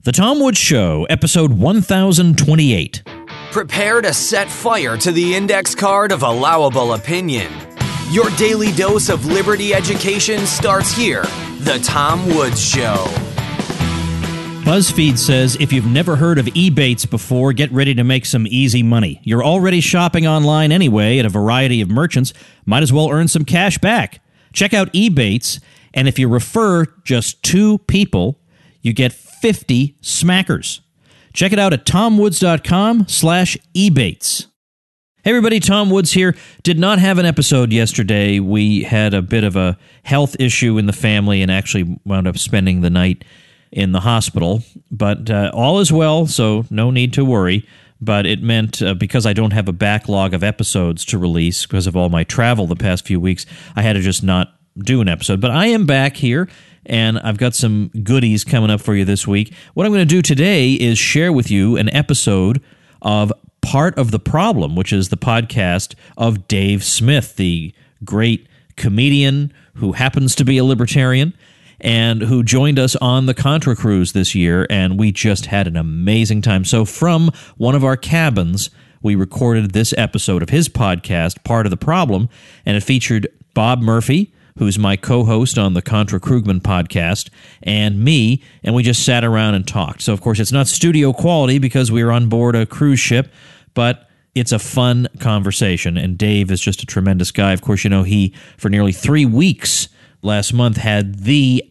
The Tom Woods Show, episode 1028. Prepare to set fire to the index card of allowable opinion. Your daily dose of liberty education starts here. The Tom Woods Show. BuzzFeed says if you've never heard of Ebates before, get ready to make some easy money. You're already shopping online anyway at a variety of merchants. Might as well earn some cash back. Check out Ebates, and if you refer just 2 people, you get 50 smackers. Check it out at tomwoods.com/ebates. Hey everybody, Tom Woods here. Did not have an episode yesterday. We had a bit of a health issue in the family and actually wound up spending the night in the hospital. But all is well, so no need to worry. But it meant, because I don't have a backlog of episodes to release because of all my travel the past few weeks, I had to just not do an episode. But I am back here, and I've got some goodies coming up for you this week. What I'm going to do today is share with you an episode of Part of the Problem, which is the podcast of Dave Smith, the great comedian who happens to be a libertarian and who joined us on the Contra Cruise this year, and we just had an amazing time. So from one of our cabins, we recorded this episode of his podcast, Part of the Problem, and it featured Bob Murphy, who's my co-host on the Contra Krugman podcast, and me, and we just sat around and talked. So, of course, it's not studio quality because we were on board a cruise ship, but it's a fun conversation, and Dave is just a tremendous guy. Of course, you know, he, for nearly 3 weeks last month, had the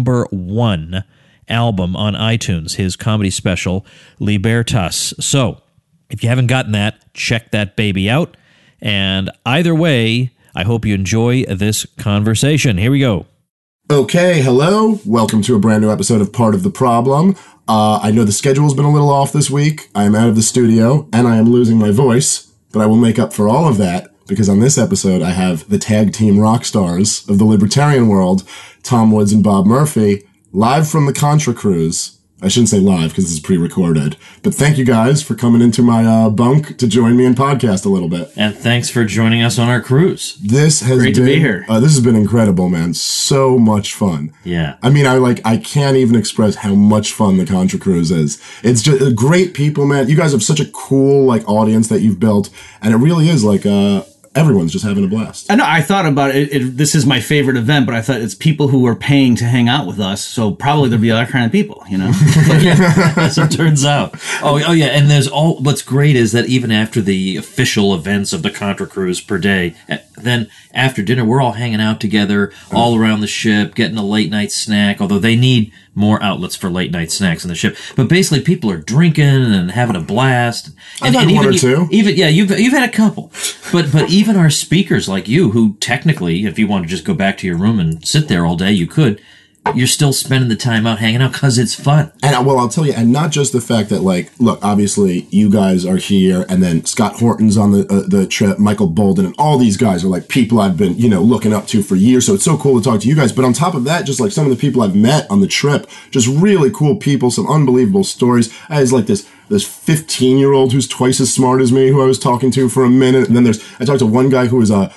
#1 album on iTunes, his comedy special, Libertas. So, if you haven't gotten that, check that baby out, and either way, I hope you enjoy this conversation. Here we go. Okay, hello. Welcome to a brand new episode of Part of the Problem. I know the schedule's been a little off this week. I am out of the studio, and I am losing my voice, but I will make up for all of that, because on this episode, I have the tag team rock stars of the libertarian world, Tom Woods and Bob Murphy, live from the Contra Cruise. I shouldn't say live because this is pre-recorded. But thank you guys for coming into my bunk to join me and podcast a little bit. And thanks for joining us on our cruise. This has Great to be here. This has been incredible, man. So much fun. Yeah. I mean, I can't even express how much fun the Contra Cruise is. It's just great people, man. You guys have such a cool audience that you've built, and it really is everyone's just having a blast. I know. I thought about it. This is my favorite event, but I thought it's people who are paying to hang out with us. So probably there'll be other kind of people, you know? As it turns out. Oh, yeah. And what's great is that even after the official events of the Contra Cruise per day, then after dinner, we're all hanging out together all around the ship, getting a late night snack, although they need more outlets for late night snacks on the ship. But basically, people are drinking and having a blast. I've had one or two. You've had a couple. But even our speakers like you, who technically, if you want to just go back to your room and sit there all day, you could. You're still spending the time out hanging out because it's fun. And I'll tell you, and not just the fact that look, obviously you guys are here, and then Scott Horton's on the trip, Michael Bolden, and all these guys are people I've been, looking up to for years. So it's so cool to talk to you guys. But on top of that, just some of the people I've met on the trip, just really cool people, some unbelievable stories. I was this 15-year-old who's twice as smart as me, who I was talking to for a minute. And then I talked to one guy who was I'm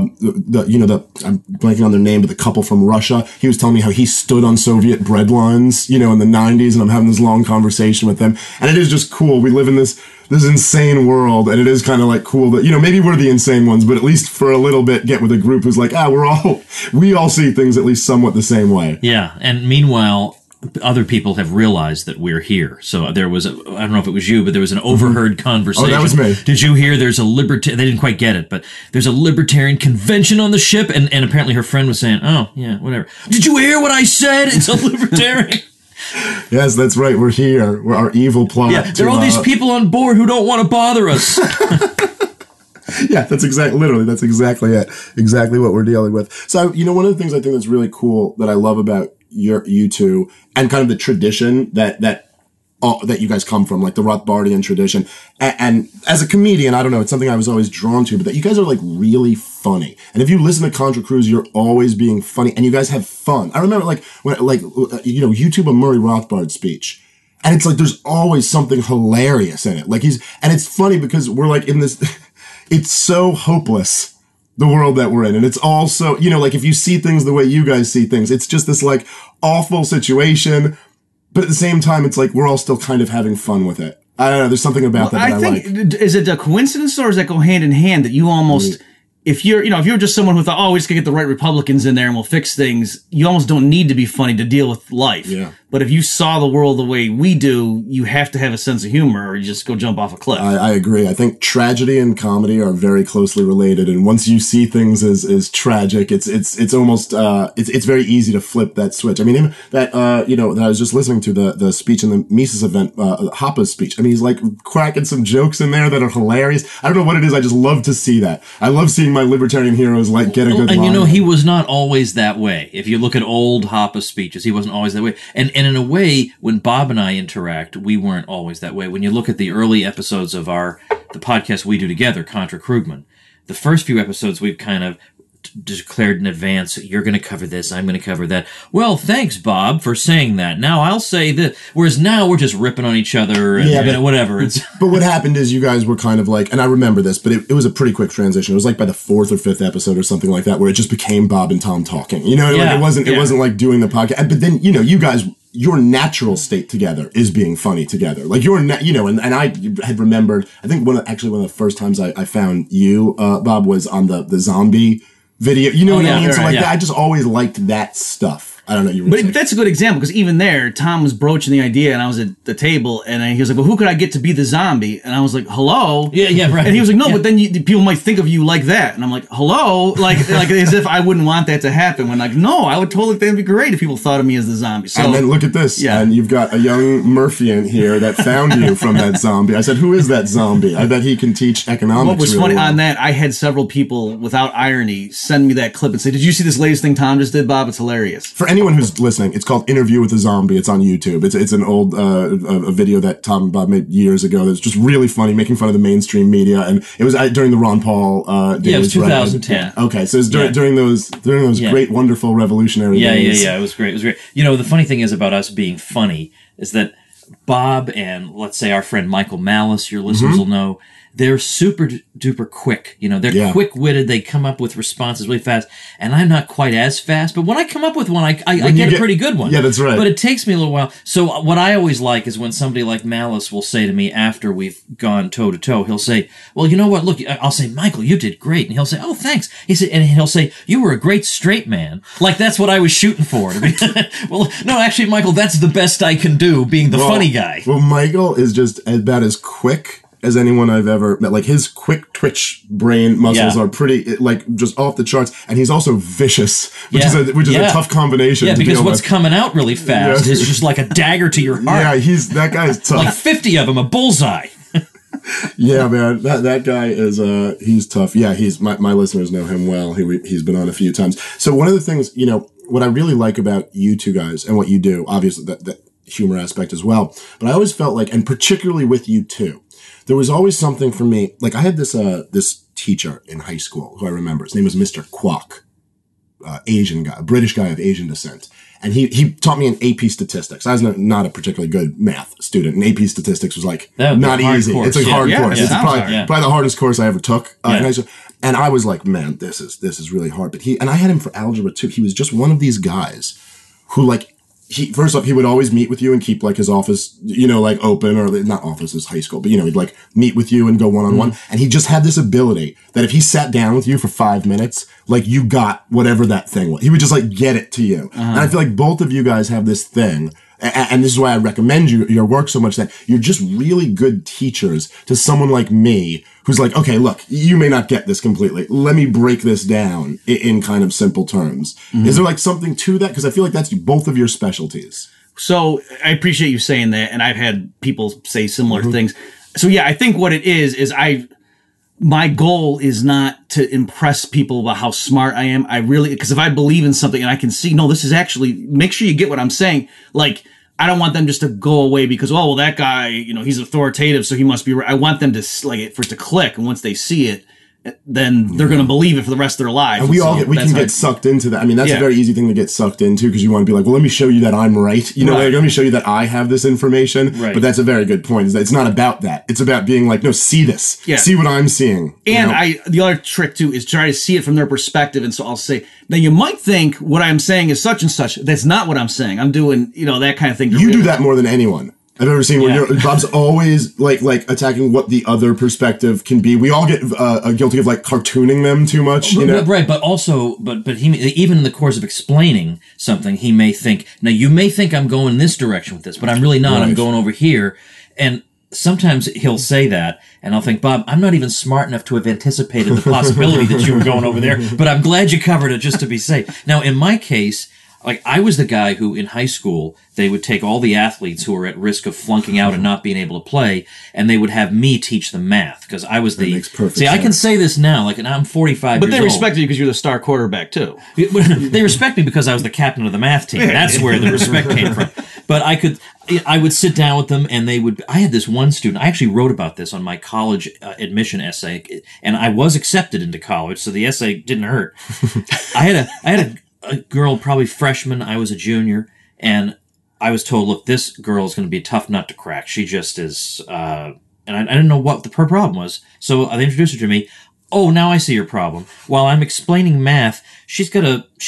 blanking on their name, but the couple from Russia. He was telling me how he stood on Soviet bread lines, in the 90s, and I'm having this long conversation with them. And it is just cool. We live in this insane world, and it is kind of cool that, maybe we're the insane ones, but at least for a little bit get with a group who's we all see things at least somewhat the same way. Yeah. And meanwhile, other people have realized that we're here. So there was I don't know if it was you, but there was an overheard conversation. Oh, that was me. Did you hear there's a they didn't quite get it, but there's a libertarian convention on the ship, and apparently her friend was saying, oh, yeah, whatever. Did you hear what I said? It's a libertarian. Yes, that's right. We're here. We're our evil plot. Yeah, there are all these people on board who don't want to bother us. Yeah, that's exactly it. Exactly what we're dealing with. So, one of the things I think that's really cool that I love about you two, and kind of the tradition that you guys come from, the Rothbardian tradition. And as a comedian, I don't know, it's something I was always drawn to, but that you guys are really funny. And if you listen to Contra Cruise, you're always being funny, and you guys have fun. I remember when YouTube a Murray Rothbard speech. And it's there's always something hilarious in it. And it's funny because we're in this, it's so hopeless, the world that we're in. And it's also, if you see things the way you guys see things, it's just this awful situation. but at the same time, it's like we're all still kind of having fun with it. I don't know. There's something about that I like. Is it a coincidence, or does that go hand in hand that you almost, if you're just someone who thought, oh, we just gotta get the right Republicans in there and we'll fix things, you almost don't need to be funny to deal with life. Yeah. But if you saw the world the way we do, you have to have a sense of humor, or you just go jump off a cliff. I agree. I think tragedy and comedy are very closely related, and once you see things as tragic, it's almost it's very easy to flip that switch. I mean, that that I was just listening to the speech in the Mises event, Hoppa's speech. I mean, he's like cracking some jokes in there that are hilarious. I don't know what it is. I just love to see that. I love seeing my libertarian heroes like get a good line. And he was not always that way. If you look at old Hoppe speeches, he wasn't always that way. And in a way, when Bob and I interact, we weren't always that way. When you look at the early episodes of the podcast we do together, Contra Krugman, the first few episodes we've kind of declared in advance, you're going to cover this, I'm going to cover that. Well, thanks, Bob, for saying that. Now I'll say that. Whereas now we're just ripping on each other and whatever. But what happened is you guys were kind of like, and I remember this, but it was a pretty quick transition. It was like by the 4th or 5th episode or something like that, where it just became Bob and Tom talking. You know, like it wasn't like doing the podcast. But then, you guys, your natural state together is being funny together. Like and I had remembered, I think one of the first times I found you, Bob, was on the zombie video. You know what I mean? So like I just always liked that stuff. I don't know. But that's a good example, because even there, Tom was broaching the idea, and I was at the table, and he was like, well, who could I get to be the zombie? And I was like, hello? Yeah, right. And he was like, no, but then people might think of you like that. And I'm like, hello? Like as if I wouldn't want that to happen, when like, no, I would totally think it'd be great if people thought of me as the zombie. So, and then look at this. Yeah. And you've got a young Murphian here that found you from that zombie. I said, who is that zombie? I bet he can teach economics. What was funny on that, I had several people, without irony, send me that clip and say, did you see this latest thing Tom just did, Bob? It's hilarious. For anyone who's listening, it's called Interview with a Zombie. It's on YouTube. It's an old a video that Tom and Bob made years ago that's just really funny, making fun of the mainstream media. And it was during the Ron Paul days. Yeah, it was 2010. Right? Okay, so it was during those great, wonderful, revolutionary days. Yeah, it was great. It was great. The funny thing is about us being funny is that Bob and, let's say, our friend Michael Malice, your listeners will know, they're super duper quick. They're quick-witted. They come up with responses really fast. And I'm not quite as fast, but when I come up with one, I get a pretty good one. Yeah, that's right. But it takes me a little while. So what I always like is when somebody like Malice will say to me after we've gone toe-to-toe, he'll say, well, you know what? Look, I'll say, Michael, you did great. And he'll say, oh, thanks. And he'll say, you were a great straight man. Like, that's what I was shooting for. Well, no, actually, Michael, that's the best I can do, being the funny guy. Well, Michael is just about as quick as anyone I've ever met. Like, his quick twitch brain muscles are pretty, like, just off the charts. And he's also vicious, which is a tough combination. Yeah, because what's coming out really fast is just like a dagger to your heart. Yeah, that guy's tough. Like 50 of them, a bullseye. Yeah, man, that guy is he's tough. Yeah, he's my listeners know him well. He's been on a few times. So one of the things, what I really like about you two guys and what you do, obviously that humor aspect as well, but I always felt like, and particularly with you two, there was always something for me. Like, I had this teacher in high school who I remember. His name was Mr. Kwok, Asian guy, a British guy of Asian descent. And he taught me in AP statistics. I was not a particularly good math student, and AP statistics was like not easy. Course. It's a hard course. Yeah, it's probably the hardest course I ever took. And I was like, man, this is really hard. But I had him for algebra too. He was just one of these guys who, like, first off, he would always meet with you and keep like his office, like open, or not office, his high school, but he'd like meet with you and go one-on-one. And he just had this ability that if he sat down with you for 5 minutes, like, you got whatever that thing was. He would just like get it to you. And I feel like both of you guys have this thing. And this is why I recommend your work so much, that you're just really good teachers to someone like me who's like, okay, look, you may not get this completely. Let me break this down in kind of simple terms. Is there like something to that? Because I feel like that's both of your specialties. So I appreciate you saying that. And I've had people say similar things. So yeah, I think what it is my goal is not to impress people about how smart I am. Because if I believe in something and I can see, no, this is actually, make sure you get what I'm saying. Like, I don't want them just to go away because, oh, well, that guy, he's authoritative, so he must be right. I want them to, like, for it to click. And once they see it, then they're going to believe it for the rest of their lives. And we can get sucked into that. I mean, that's a very easy thing to get sucked into because you want to be like, well, let me show you that I'm right. You know, like, let me show you that I have this information. Right. But that's a very good point. Is that it's not about that. It's about being like, no, see this. Yeah. See what I'm seeing. And the other trick too is try to see it from their perspective. And so I'll say, now you might think what I'm saying is such and such. That's not what I'm saying. I'm doing, that kind of thing. You do that more than anyone I've ever seen. Where Bob's always like attacking what the other perspective can be. We all get guilty of like cartooning them too much, you know? Right, but also, but he, even in the course of explaining something, he may think, now you may think I'm going this direction with this, but I'm really not. Right. I'm going over here. And sometimes he'll say that, and I'll think, Bob, I'm not even smart enough to have anticipated the possibility that you were going over there, but I'm glad you covered it just to be safe. Now, in my case, like, I was the guy who, in high school, they would take all the athletes who were at risk of flunking out and not being able to play, and they would have me teach them math, because I was the... That makes perfect sense. I can say this now, like, and I'm 45 but years old. But they respect you because you're the star quarterback, too. They respect me because I was the captain of the math team. That's where the respect came from. But I would sit down with them, and I had this one student, I actually wrote about this on my college admission essay, and I was accepted into college, so the essay didn't hurt. I had a girl, probably freshman, I was a junior, and I was told, look, this girl is going to be a tough nut to crack. She just is, and I didn't know what her problem was. So they introduced her to me. Oh, now I see your problem. While I'm explaining math, she's got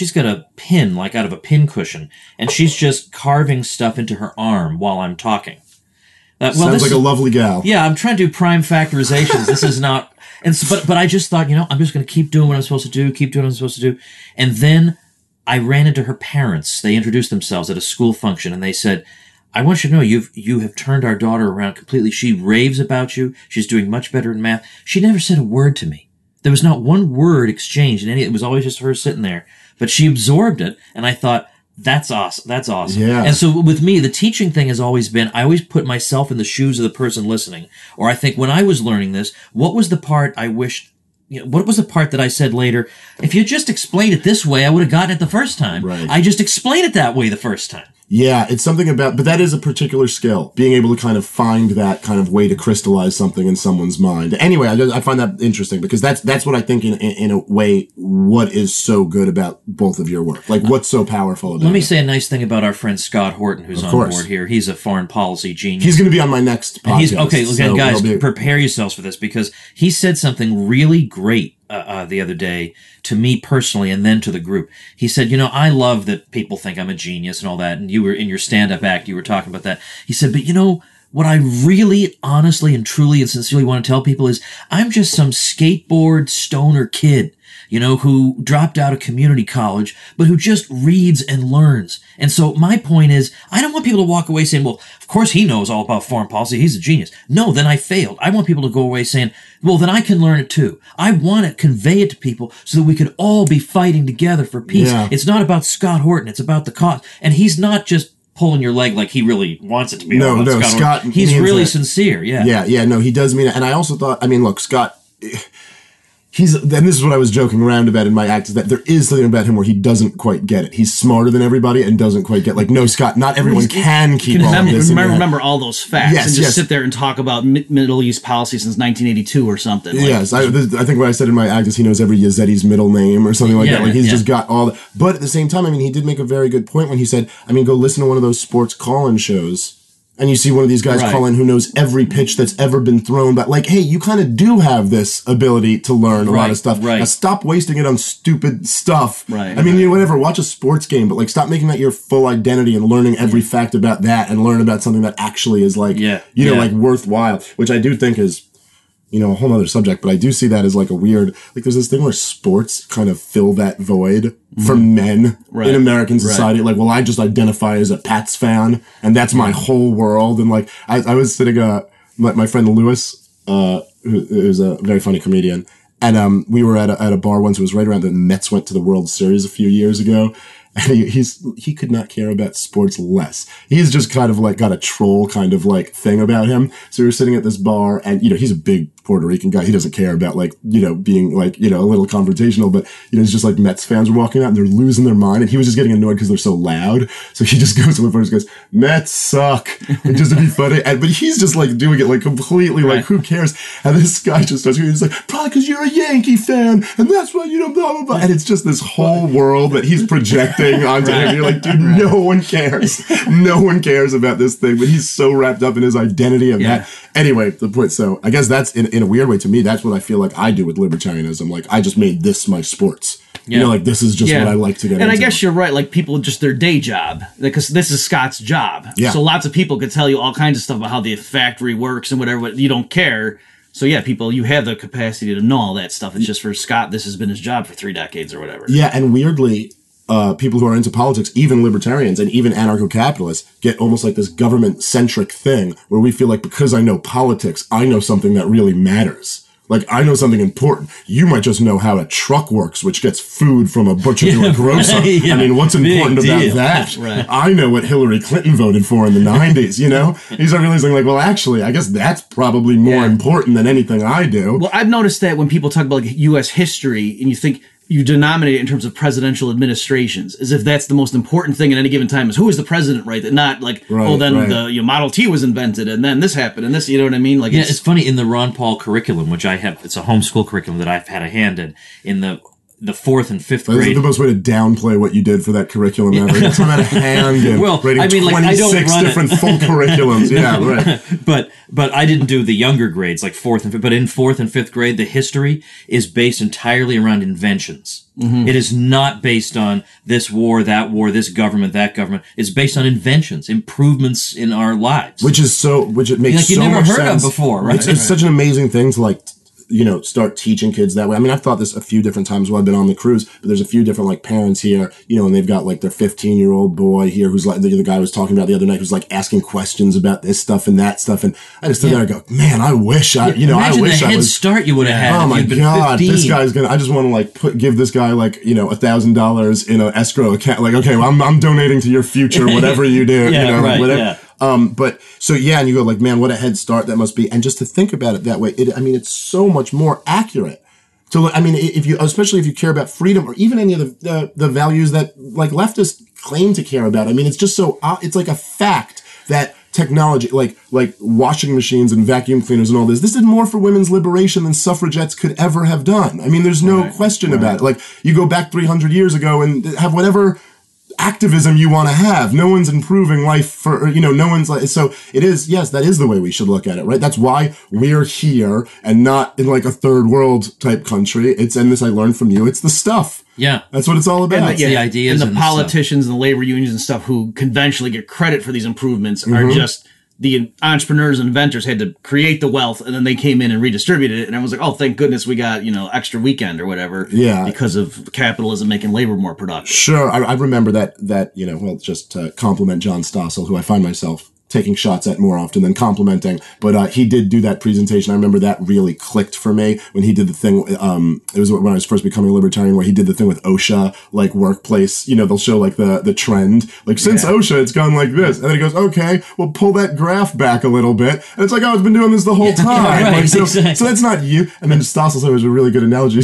a pin, like out of a pin cushion, and she's just carving stuff into her arm while I'm talking. Sounds like a lovely gal. Yeah, I'm trying to do prime factorizations. This is not, but I just thought, I'm just going to keep doing what I'm supposed to do, keep doing what I'm supposed to do, and then I ran into her parents. They introduced themselves at a school function, and they said, I want you to know you have turned our daughter around completely. She raves about you. She's doing much better in math. She never said a word to me. There was not one word exchanged, and it was always just her sitting there. But she absorbed it, and I thought, that's awesome. That's awesome. Yeah. And so with me, the teaching thing has always been, I always put myself in the shoes of the person listening. Or I think when I was learning this, what was the part I wished... what was the part that I said later? If you just explained it this way, I would have gotten it the first time. Right. I just explained it that way the first time. Yeah, it's something but that is a particular skill, being able to kind of find that kind of way to crystallize something in someone's mind. Anyway, I find that interesting because that's what I think in a way, what is so good about both of your work. Like, what's so powerful about it? Let me say a nice thing about our friend Scott Horton, who's on board here. He's a foreign policy genius. He's going to be on my next podcast. Guys, prepare yourselves for this because he said something really great the other day to me personally and then to the group. He said, I love that people think I'm a genius and all that, and you were in your stand-up act, you were talking about that. He said, but what I really honestly and truly and sincerely want to tell people is I'm just some skateboard stoner kid, who dropped out of community college, but who just reads and learns. And so my point is, I don't want people to walk away saying, well, of course he knows all about foreign policy. He's a genius. No, then I failed. I want people to go away saying, well, then I can learn it too. I want to convey it to people so that we could all be fighting together for peace. Yeah. It's not about Scott Horton. It's about the cause. And he's not just pulling your leg like he really wants it to be. No, Scott. He's really sincere. Yeah. Yeah. No, he does mean it. And I also thought, look, Scott, and this is what I was joking around about in my act, is that there is something about him where he doesn't quite get it. He's smarter than everybody and doesn't quite get, like, no, Scott, not everyone can keep all of this. Remember all those facts and just sit there and talk about Middle East policy since 1982 or something. Yes, I think what I said in my act is he knows every Yazdi's middle name or something like that. Like, he's just got all the, but at the same time, he did make a very good point when he said, go listen to one of those sports call-in shows. And you see one of these guys call in who knows every pitch that's ever been thrown. But like, hey, you kind of do have this ability to learn a lot of stuff. Right. Now stop wasting it on stupid stuff. Right. Whatever, watch a sports game, but like stop making that your full identity and learning every fact about that and learn about something that actually is like, like worthwhile, which I do think is, a whole other subject, but I do see that as like a weird, like there's this thing where sports kind of fill that void for men in American society. Like, well, I just identify as a Pats fan and that's my whole world. And like, I was sitting, my friend Lewis, who's a very funny comedian. And, we were at a bar once. It was right around the Mets went to the World Series a few years ago. And he could not care about sports less. He's just kind of like got a troll kind of like thing about him. So we were sitting at this bar and, he's a big Puerto Rican guy. He doesn't care about like, being like, a little confrontational, but it's just like Mets fans were walking out and they're losing their mind. And he was just getting annoyed because they're so loud. So he just goes to the first, goes, Mets suck. Like, just to be funny. But he's just like doing it like completely like, who cares? And this guy just starts, he's like, probably because you're a Yankee fan. And that's why, blah, blah, blah. And it's just this whole world that he's projecting onto him. You're like, dude, no one cares. No one cares about this thing. But he's so wrapped up in his identity of that. Anyway, the point. So I guess that's in a weird way to me, that's what I feel like I do with libertarianism. Like I just made this my sports. Like this is just what I like to get into. And I guess you're right. Like people, just their day job, because this is Scott's job. Yeah. So lots of people could tell you all kinds of stuff about how the factory works and whatever, but you don't care. So people, you have the capacity to know all that stuff. It's just for Scott, this has been his job for 3 decades or whatever. Yeah. And weirdly, people who are into politics, even libertarians and even anarcho-capitalists, get almost like this government-centric thing where we feel like because I know politics, I know something that really matters. Like, I know something important. You might just know how a truck works, which gets food from a butcher to a grocer. I mean, what's important about that? I know what Hillary Clinton voted for in the 90s, You start realizing, like, well, actually, I guess that's probably more important than anything I do. Well, I've noticed that when people talk about like, U.S. history, and you think you denominate it in terms of presidential administrations, as if that's the most important thing at any given time is who is the president, right? That not like, the Model T was invented and then this happened and this, you know what I mean? Like, it's funny in the Ron Paul curriculum, which I have, it's a homeschool curriculum that I've had a hand in the 4th and 5th grade. That's the most way to downplay what you did for that curriculum ever. It's not a hand in rating 26 different full curriculums. Yeah, right. But I didn't do the younger grades, like 4th and 5th. But in 4th and 5th grade, the history is based entirely around inventions. Mm-hmm. It is not based on this war, this government, that government. It's based on inventions, improvements in our lives. Which it makes so much sense. You never heard of before, right? It's such an amazing thing to like, start teaching kids that way. I mean, I've thought this a few different times while I've been on the cruise, but there's a few different like parents here, and they've got like their 15-year-old boy here who's like the guy I was talking about the other night who's like asking questions about this stuff and that stuff. And I just sit there and go, man, I wish I, I wish the I head was. start you would have had. Oh my God, 15. This guy's I just want to like give this guy like, $1,000 in an escrow account. Like, okay, well, I'm donating to your future, whatever you do, whatever. Yeah. But so and you go like, man, what a head start that must be. And just to think about it that way, it's so much more accurate. So, especially if you care about freedom or even any of the values that like leftists claim to care about. It's just so, it's like a fact that technology, like washing machines and vacuum cleaners and all this did more for women's liberation than suffragettes could ever have done. There's no question about it. Like you go back 300 years ago and have whatever activism you want to have. No one's improving life for, no one's like, so it is, yes, that is the way we should look at it, right? That's why we're here and not in like a third world type country. And this I learned from you, it's the stuff. Yeah. That's what it's all about. And the ideas and the politicians and the labor unions and stuff who conventionally get credit for these improvements are just the entrepreneurs and inventors had to create the wealth and then they came in and redistributed it. And I was like, oh, thank goodness we got, extra weekend or whatever. Yeah. Because of capitalism making labor more productive. Sure. I remember that, just to compliment John Stossel, who I find myself taking shots at more often than complimenting, but he did do that presentation. I remember that really clicked for me when he did the thing. It was when I was first becoming a libertarian, where he did the thing with OSHA, like workplace. They'll show like the trend, like since OSHA, it's gone like this, and then he goes, "Okay, we'll pull that graph back a little bit," and it's like, "Oh, it's been doing this the whole time." Yeah, right, so exactly. That's not you. And then Stossel said it was a really good analogy.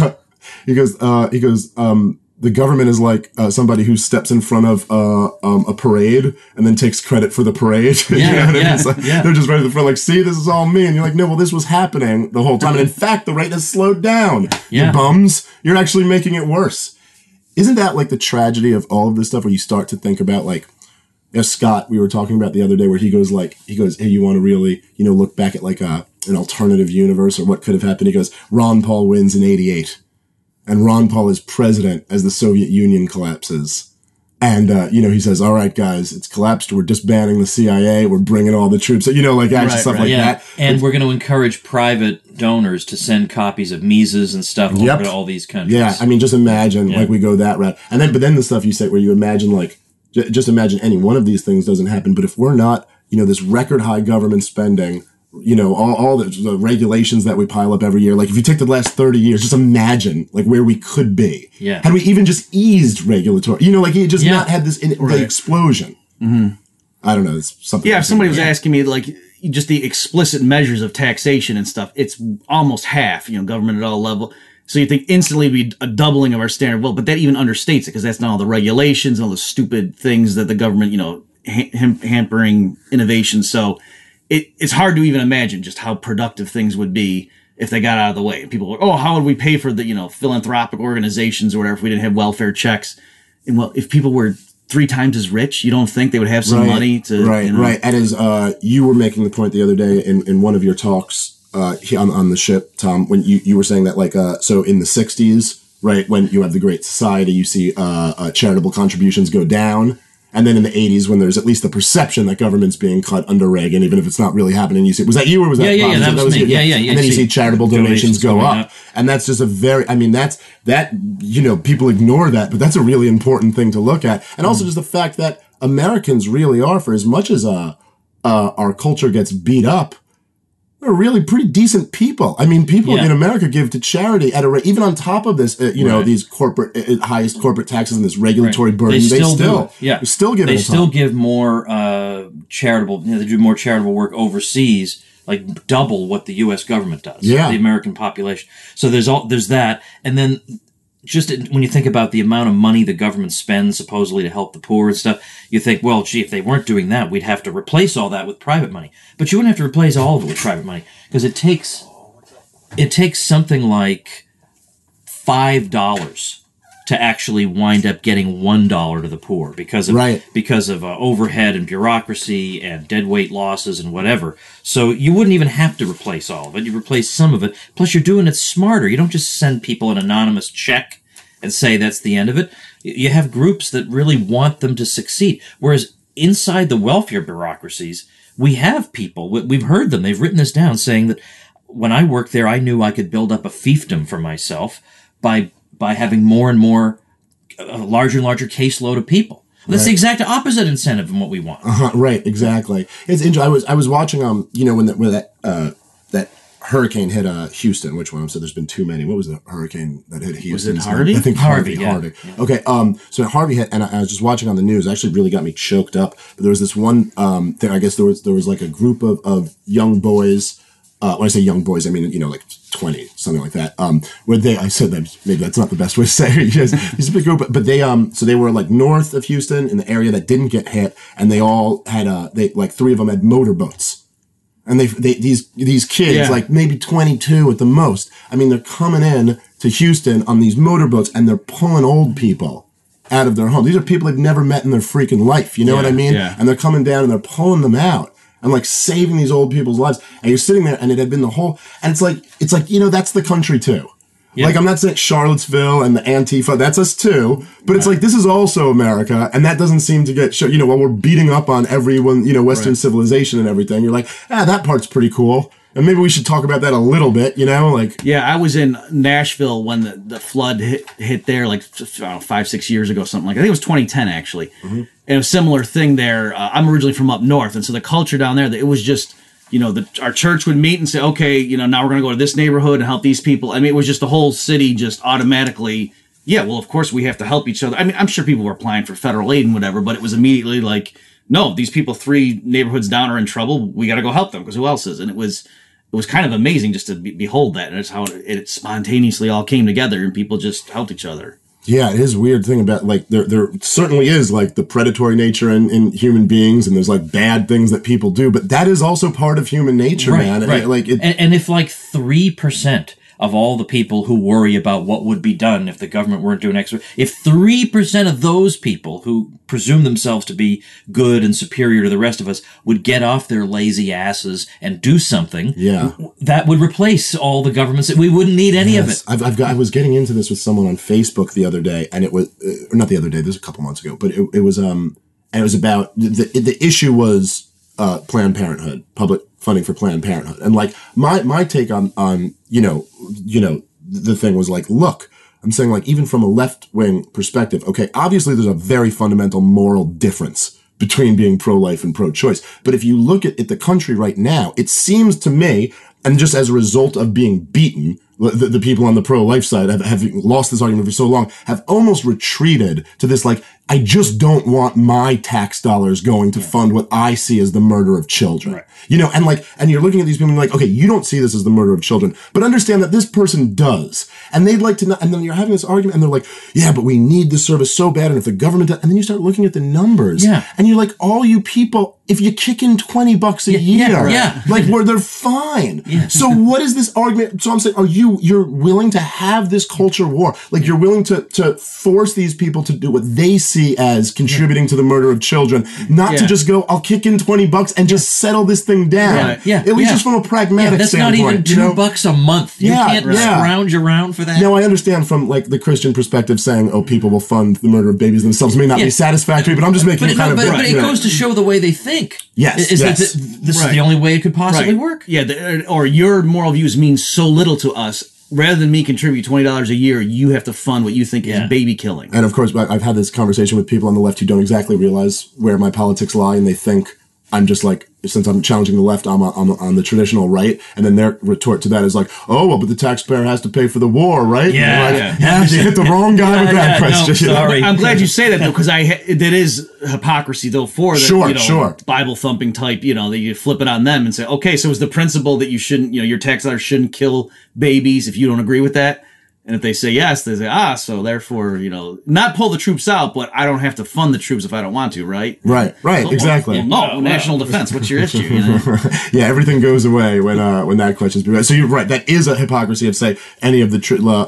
He goes. The government is like somebody who steps in front of a parade and then takes credit for the parade. They're just right at the front, like, see, this is all me. And you're like, no, well, this was happening the whole time. And in fact, the rate has slowed down. You bums. You're actually making it worse. Isn't that like the tragedy of all of this stuff where you start to think about like, Scott, we were talking about the other day where he goes, hey, you want to really, look back at like an alternative universe or what could have happened? He goes, Ron Paul wins in 1988. And Ron Paul is president as the Soviet Union collapses. And, he says, all right, guys, it's collapsed. We're disbanding the CIA. We're bringing all the troops. Stuff like that. And we're going to encourage private donors to send copies of Mises and stuff over to all these countries. Yeah. Just imagine like we go that route. And then the stuff you say where you imagine like, just imagine any one of these things doesn't happen. But if we're not, this record high government spending, all the regulations that we pile up every year. Like if you take the last 30 years, just imagine like where we could be. Yeah. Had we even just eased regulatory, like it just not had this the explosion. Mm-hmm. I don't know. It's something. Yeah. If somebody was asking me like, just the explicit measures of taxation and stuff, it's almost half, government at all level. So you think instantly be a doubling of our standard well, but that even understates it because that's not all the regulations and all the stupid things that the government, hampering innovation. So it's hard to even imagine just how productive things would be if they got out of the way. And people are, how would we pay for the, philanthropic organizations or whatever if we didn't have welfare checks? And well, if people were 3 times as rich, you don't think they would have some money to... Right. And as you were making the point the other day in one of your talks on the ship, Tom, when you were saying that so in the 60s, right, when you have the Great Society, you see charitable contributions go down. And then in the 80s, when there's at least the perception that government's being cut under Reagan, even if it's not really happening, you see, was that you or was that Bob? Yeah, that was me. Yeah. And then you see charitable donations go up. And that's just people ignore that, but that's a really important thing to look at. And also just the fact that Americans really are, for as much as our culture gets beat up, we're really pretty decent people. I mean, people in America give to charity at a rate, even on top of this, these corporate, highest corporate taxes and this regulatory burden. They still give more charitable, they do more charitable work overseas, like double what the U.S. government does. Yeah. The American population. So there's that. And then just when you think about the amount of money the government spends supposedly to help the poor and stuff, you think, well, gee, if they weren't doing that, we'd have to replace all that with private money. But you wouldn't have to replace all of it with private money because it takes something like $5 to actually wind up getting $1 to the poor because of overhead and bureaucracy and deadweight losses and whatever. So you wouldn't even have to replace all of it. You replace some of it. Plus, you're doing it smarter. You don't just send people an anonymous check and say that's the end of it. You have groups that really want them to succeed. Whereas inside the welfare bureaucracies, we have people, we've heard them, they've written this down, saying that when I worked there, I knew I could build up a fiefdom for myself by having more and more, a larger and larger caseload of people. That's the exact opposite incentive from what we want. Right, exactly. It's interesting. I was watching, when that hurricane hit Houston. Which one? So there's been too many. What was the hurricane that hit Houston? Was it Harvey? I think Harvey. Yeah. Okay. So Harvey hit, and I was just watching on the news. It actually really got me choked up. But there was this one thing. I guess there was like a group of young boys. When I say young boys, I mean like 20, something like that. I said that maybe that's not the best way to say it. It's a big group, but they so they were like north of Houston in the area that didn't get hit, and they all had 3 of them had motorboats. And these kids, like maybe 22 at the most. I mean, they're coming in to Houston on these motorboats and they're pulling old people out of their home. These are people they've never met in their freaking life. You know what I mean? Yeah. And they're coming down and they're pulling them out and like saving these old people's lives. And you're sitting there and it had been the whole, and it's like, that's the country too. Yeah. Like, I'm not saying Charlottesville and the Antifa, that's us too, but it's like, this is also America, and that doesn't seem to get shown. While we're beating up on everyone, Western civilization and everything, you're like, that part's pretty cool. And maybe we should talk about that a little bit, Yeah, I was in Nashville when the flood hit there, like, I don't know, 5-6 years ago, something like that. I think it was 2010, actually. Mm-hmm. And it was a similar thing there. I'm originally from up north, and so the culture down there, it was just... our church would meet and say, okay, now we're going to go to this neighborhood and help these people. I mean, it was just the whole city just automatically, well, of course we have to help each other. I mean, I'm sure people were applying for federal aid and whatever, but it was immediately like, no, these people 3 neighborhoods down are in trouble. We got to go help them because who else is? And it was kind of amazing just to behold that. And it's how it spontaneously all came together and people just helped each other. Yeah, it is a weird thing about, like, there certainly is, like, the predatory nature in human beings, and there's, like, bad things that people do, but that is also part of human nature, man. Right. And if, like, 3% of all the people who worry about what would be done if the government weren't doing extra, if 3% of those people who presume themselves to be good and superior to the rest of us would get off their lazy asses and do something, that would replace all the governments. We wouldn't need any of it. I was getting into this with someone on Facebook the other day, and it was, or not the other day, this was a couple months ago, but it was about, the issue was Planned Parenthood, public funding for Planned Parenthood. And like my take on the thing was like, look, I'm saying, like, even from a left-wing perspective, okay, obviously there's a very fundamental moral difference between being pro-life and pro-choice. But if you look at the country right now, it seems to me, and just as a result of being beaten, the people on the pro-life side have lost this argument for so long, have almost retreated to this, like, I just don't want my tax dollars going to fund what I see as the murder of children. Right. You know, and you're looking at these people and you're like, okay, you don't see this as the murder of children, but understand that this person does. And they'd like to know, and then you're having this argument and they're like, yeah, but we need this service so bad. And if the government does, and then you start looking at the numbers and you're like, all you people, if you kick in $20 a year, like where they're fine. Yeah. So what is this argument? So I'm saying, you're willing to have this culture war? Like you're willing to force these people to do what they see as contributing to the murder of children, not to just go, I'll kick in $20 and just settle this thing down. Right. Yeah. At least just from a pragmatic standpoint. That's not even $2 a month. You can't scrounge around for that. Now I understand from like the Christian perspective saying, oh, people will fund the murder of babies themselves may not be satisfactory, but I'm just making but it goes to show the way they think. Yes. This is the only way it could possibly work. Yeah. Or your moral views mean so little to us. Rather than me contribute $20 a year, you have to fund what you think is baby killing. And of course, I've had this conversation with people on the left who don't exactly realize where my politics lie, and they think I'm just like, since I'm challenging the left, I'm on the traditional right. And then their retort to that is like, oh, well, but the taxpayer has to pay for the war, right? Yeah. You hit the wrong guy with that question. No, sorry. I'm glad you say that, though, because that is hypocrisy, though, for the Bible thumping type, that you flip it on them and say, okay, so is the principle that you shouldn't, your tax dollars shouldn't kill babies if you don't agree with that? And if they say yes, they say, so therefore, not pull the troops out, but I don't have to fund the troops if I don't want to, right? Right, exactly. National defense, what's your issue? Yeah, everything goes away when that question's being raised. So you're right, that is a hypocrisy of, say, any of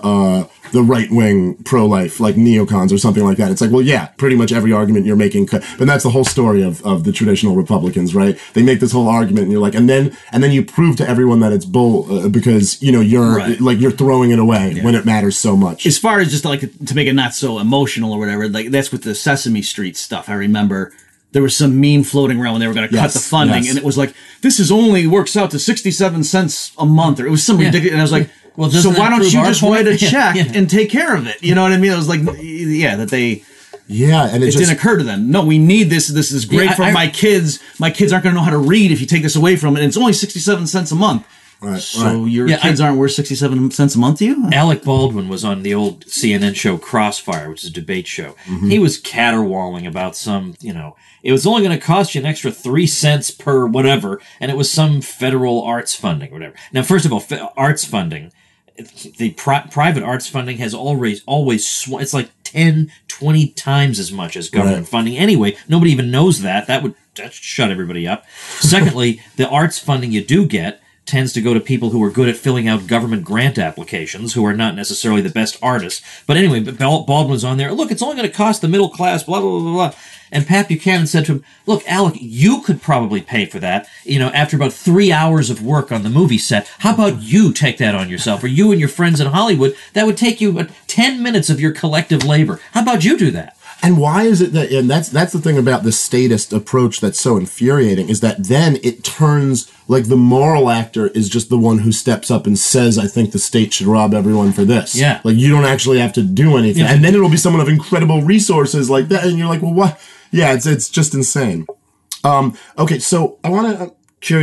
the right-wing pro-life, like neocons or something like that. It's like, well, yeah, pretty much every argument you're making but that's the whole story of the traditional Republicans, right? They make this whole argument and you're like, and then you prove to everyone that it's bull, because, you're throwing it away when it matters so much. As far as just like to make it not so emotional or whatever, like that's with the Sesame Street stuff. I remember there was some meme floating around when they were going to cut the funding, and it was like, this is only works out to 67 cents a month, or it was some ridiculous, and I was like, well, so why don't you just write a check and take care of it? You know what I mean? It was like, that they... Yeah, and it didn't occur to them. No, we need this. This is great for my kids. My kids aren't going to know how to read if you take this away from it. And it's only 67 cents a month. Right, so your kids aren't worth 67 cents a month to you? Alec Baldwin was on the old CNN show Crossfire, which is a debate show. Mm-hmm. He was caterwauling about some, it was only going to cost you an extra 3 cents per whatever, and it was some federal arts funding or whatever. Now, first of all, arts funding, the private arts funding has always it's like 10, 20 times as much as government funding. Anyway, nobody even knows that. That would shut everybody up. Secondly, the arts funding you do get tends to go to people who are good at filling out government grant applications, who are not necessarily the best artists. But anyway, Baldwin was on there. Look, it's only going to cost the middle class, blah, blah, blah, blah. And Pat Buchanan said to him, look, Alec, you could probably pay for that, after about 3 hours of work on the movie set. How about you take that on yourself? Or you and your friends in Hollywood, that would take you 10 minutes of your collective labor. How about you do that? And why is it that, and that's the thing about the statist approach that's so infuriating, is that then it turns like the moral actor is just the one who steps up and says, I think the state should rob everyone for this. Yeah. Like you don't actually have to do anything. Yeah. And then it'll be someone of incredible resources like that. And you're like, well, what? Yeah, it's just insane. Okay. So I wanted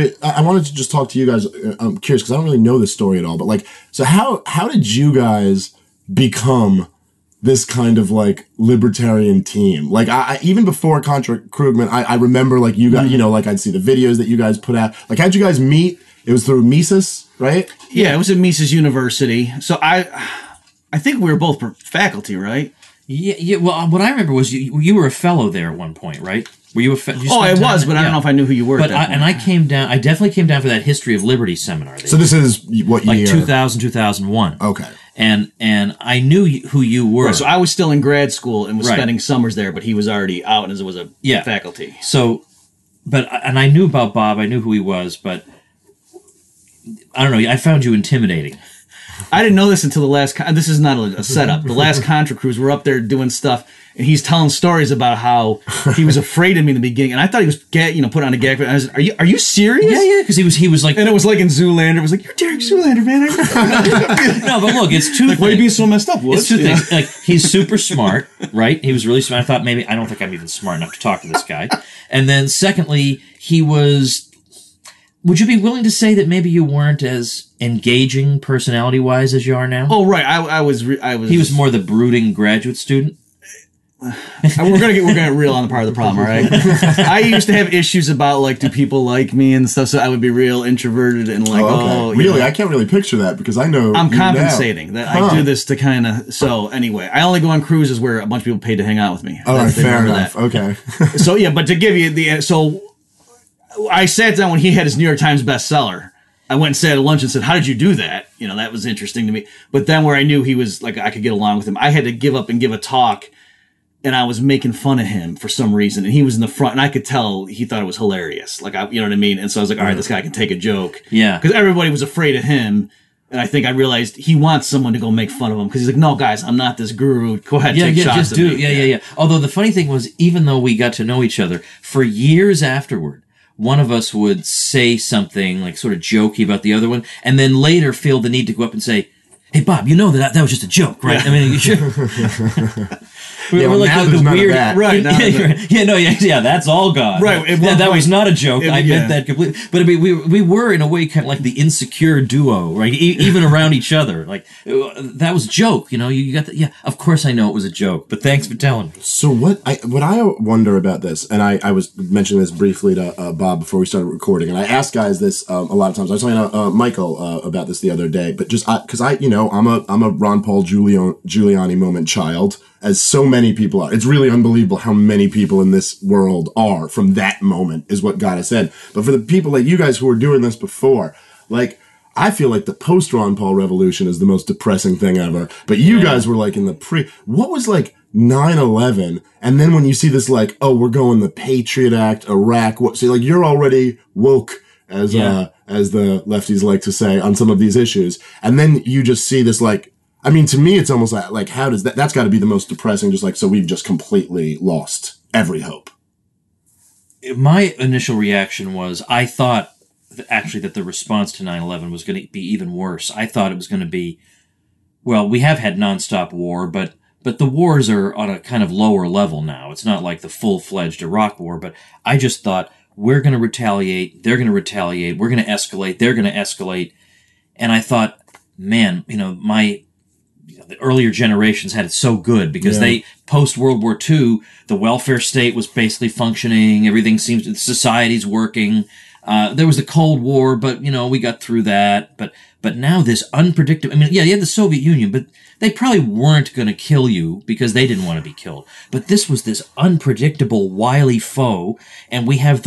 to just talk to you guys. I'm curious because I don't really know this story at all, but so how did you guys become this kind of libertarian team? I even before Contra Krugman, I remember you guys, I'd see the videos that you guys put out. How'd you guys meet? It was through Mises, right? Yeah, it was at Mises University. So I think we were both faculty, right? Yeah. Well, what I remember was you were a fellow there at one point, right? Were you a fellow? I was, but I don't know if I knew who you were. But I came down. I definitely came down for that History of Liberty seminar. So this is what year? 2000, 2001. Okay. And I knew who you were. Right, so I was still in grad school and was spending summers there, but he was already out as a faculty. So, and I knew about Bob. I knew who he was, but I don't know. I found you intimidating. I didn't know this until the last. This is not a setup. The last Contra Cruise, we're up there doing stuff, and he's telling stories about how he was afraid of me in the beginning, and I thought he was put on a gag. And I was, are you serious? Yeah, because he was like, and it was like in Zoolander. It was like, you're Derek Zoolander, man. No, but look, it's two. Why are you being so messed up? It's two things. He's super smart, right? He was really smart. I thought I don't think I'm even smart enough to talk to this guy. And then secondly, he was. would you be willing to say that maybe you weren't as engaging personality-wise as you are now? Oh, right. I was. He was more the brooding graduate student. We're gonna get real on the part of the problem, all right? I used to have issues about like, do people like me and stuff, so I would be real introverted and like, really, I can't really picture that because I know I'm compensating that I do this to kind of. So anyway, I only go on cruises where a bunch of people paid to hang out with me. All right, fair enough. Okay. So yeah, but to give you I sat down when he had his New York Times bestseller. I went and sat at lunch and said, "How did you do that?" You know, that was interesting to me. But then where I knew he was like, I could get along with him, I had to give up and give a talk. And I was making fun of him for some reason, and he was in the front, and I could tell he thought it was hilarious. Like, you know what I mean? And so I was like, all right, this guy can take a joke. Yeah. Because everybody was afraid of him, and I think I realized he wants someone to go make fun of him, because he's like, no, guys, I'm not this guru. Go ahead, take shots just at do me. it. Yeah. Although the funny thing was, even though we got to know each other, for years afterward, one of us would say something, like, sort of jokey about the other one, and then later feel the need to go up and say, hey, Bob, you know that was just a joke, right? Yeah. I mean, you sure? We're like now the weird, right? That's all gone. Right. That was not a joke. I meant that completely. But I mean, we were in a way kind of like the insecure duo, right? Even around each other, like that was a joke. You know, you got that. Yeah, of course I know it was a joke, but thanks for telling me. So what I wonder about this, and I was mentioning this briefly to Bob before we started recording, and I asked guys this a lot of times. I was talking to Michael about this the other day, but just because I'm a Ron Paul Giuliani moment child. As so many people are. It's really unbelievable how many people in this world are from that moment is what got us in. But for the people like you guys who were doing this before, like, I feel like the post Ron Paul revolution is the most depressing thing ever. But you guys were like in the what was like 9/11? And then when you see this, like, oh, we're going the Patriot Act, Iraq, so like you're already woke as the lefties like to say on some of these issues. And then you just see this, like, I mean, to me, it's almost like how does that's got to be the most depressing, just like, so we've just completely lost every hope. My initial reaction was, I thought actually that the response to 9/11 was going to be even worse. I thought it was going to be, well, we have had nonstop war, but the wars are on a kind of lower level now. It's not like the full-fledged Iraq war, but I just thought, we're going to retaliate, they're going to retaliate, we're going to escalate, they're going to escalate. And I thought, man, the earlier generations had it so good because they, post World War II, the welfare state was basically functioning. Everything seems to, society's working. There was the Cold War, but, we got through that. But now this unpredictable, you had the Soviet Union, but they probably weren't going to kill you because they didn't want to be killed. But this was this unpredictable, wily foe, and we have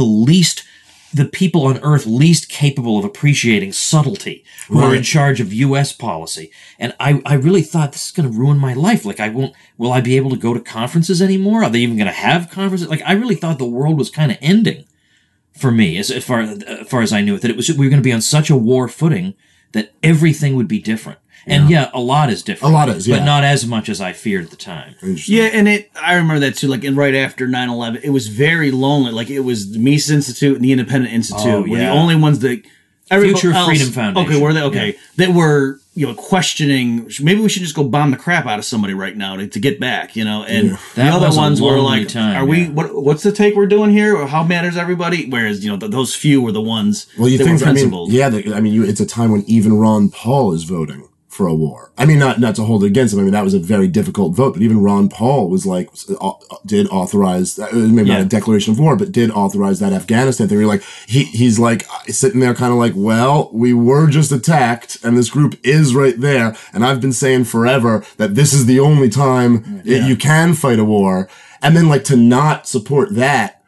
the people on Earth least capable of appreciating subtlety who are in charge of U.S. policy. And I really thought, this is going to ruin my life. Like, will I be able to go to conferences anymore? Are they even going to have conferences? Like, I really thought the world was kind of ending for me, as far as I knew it, that we were going to be on such a war footing that everything would be different. And a lot is different. A lot is, but not as much as I feared at the time. Yeah, and I remember that too. Like, right after 9/11, it was very lonely. Like, it was the Mises Institute and the Independent Institute were the only ones that Future Freedom Foundation. Okay, were they? Okay, that were questioning. Maybe we should just go bomb the crap out of somebody right now to get back. And the other ones were like, "Are we? What's the take we're doing here? Or how matters everybody?" Whereas those few were the ones. Well, you that think? were principled. It's a time when even Ron Paul is voting for a war. Not to hold it against him. That was a very difficult vote, but even Ron Paul was like, did authorize, maybe not a declaration of war, but did authorize that Afghanistan thing. You're like, he's like sitting there kind of like, well, we were just attacked and this group is right there. And I've been saying forever that this is the only time you can fight a war. And then like to not support that,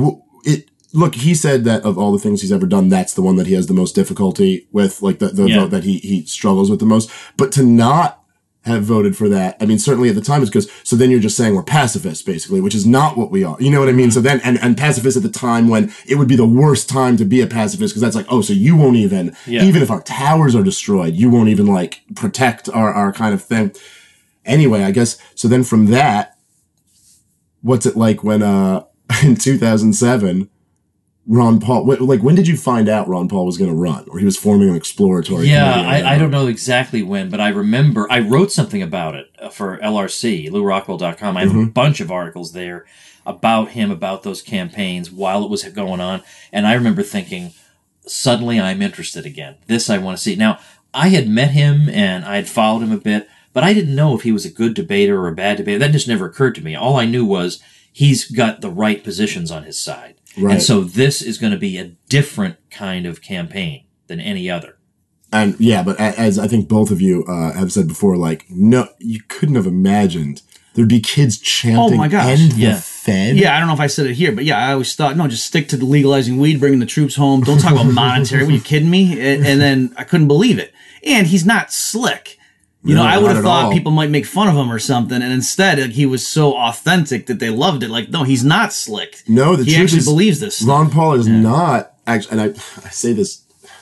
look, he said that of all the things he's ever done, that's the one that he has the most difficulty with, like the vote that he struggles with the most. But to not have voted for that, certainly at the time, is because, so then you're just saying we're pacifists, basically, which is not what we are. You know what I mean? So then, and pacifists at the time when it would be the worst time to be a pacifist, because that's like, oh, so you won't even if our towers are destroyed, you won't even like protect our kind of thing. Anyway, I guess, so then from that, what's it like when, in 2007, Ron Paul, like, when did you find out Ron Paul was going to run, or he was forming an exploratory committee? I don't know exactly when, but I remember I wrote something about it for LRC, LouRockwell.com. I have a bunch of articles there about him, about those campaigns while it was going on. And I remember thinking, suddenly I'm interested again. This I want to see. Now, I had met him and I had followed him a bit, but I didn't know if he was a good debater or a bad debater. That just never occurred to me. All I knew was he's got the right positions on his side. Right. And so this is going to be a different kind of campaign than any other. And yeah, but as I think both of you have said before, like, no, you couldn't have imagined there'd be kids chanting, oh my gosh. End the Fed. Yeah, I don't know if I said it here, but yeah, I always thought, no, just stick to the legalizing weed, bringing the troops home. Don't talk about monetary. Were you kidding me? And then I couldn't believe it. And he's not slick. You know, I would have thought people might make fun of him or something, and instead he was so authentic that they loved it. Like, no, he's not slick. No, he actually believes this stuff. Ron Paul is not actually, and I say this,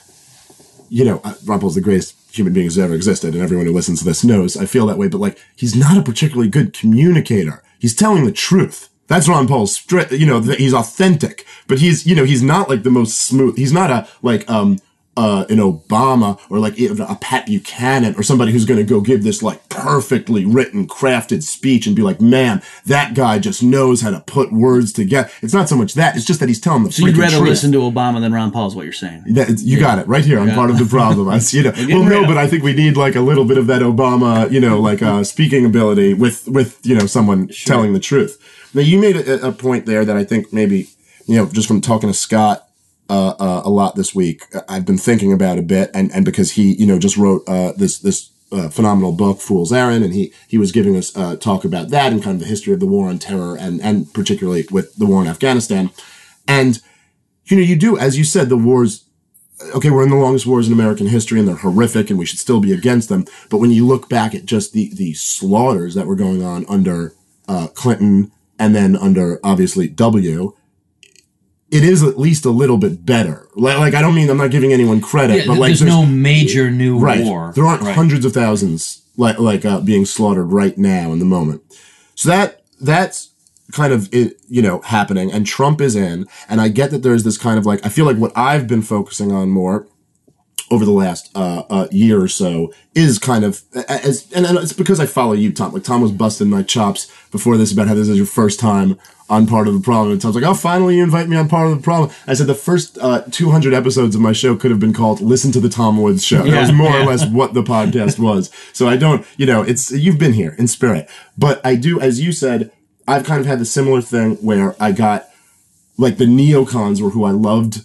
you know, Ron Paul's the greatest human being who's ever existed, and everyone who listens to this knows I feel that way. But like, he's not a particularly good communicator. He's telling the truth. That's Ron Paul's, you know, he's authentic, but he's, you know, he's not like the most smooth. He's not a like an Obama or like a Pat Buchanan or somebody who's going to go give this like perfectly written, crafted speech and be like, man, that guy just knows how to put words together. It's not so much that. It's just that he's telling the So you'd rather truth. listen to Obama than Ron Paul is what you're saying. You got it right here. I'm part of the problem. You know, well, no, but I think we need like a little bit of that Obama, you know, like speaking ability with, you know, someone telling the truth. Now you made a point there that I think maybe, you know, just from talking to Scott, a lot this week, I've been thinking about a bit, and because he, you know, just wrote this phenomenal book, Fool's Errand, and he was giving us talk about that and kind of the history of the war on terror, and particularly with the war in Afghanistan. And you know, you do, as you said, the wars. Okay, we're in the longest wars in American history, and they're horrific, and we should still be against them. But when you look back at just the slaughters that were going on under Clinton, and then under obviously W. It is at least a little bit better. Like I don't mean I'm not giving anyone credit, but like there's no major new war. There aren't hundreds of thousands being slaughtered right now in the moment. So that's kind of it, you know, happening, and Trump is in, and I get that there's this kind of like, I feel like what I've been focusing on more over the last year or so is kind of and it's because I follow you, Tom. Like Tom was busting my chops before this about how this is your first time on Part of the Problem. And Tom's like, oh, finally you invite me on Part of the Problem. I said the first 200 episodes of my show could have been called Listen to the Tom Woods Show. That was more or less what the podcast was. So I don't, you know, you've been here in spirit. But I do, as you said, I've kind of had the similar thing where I got, like, the neocons were who I loved.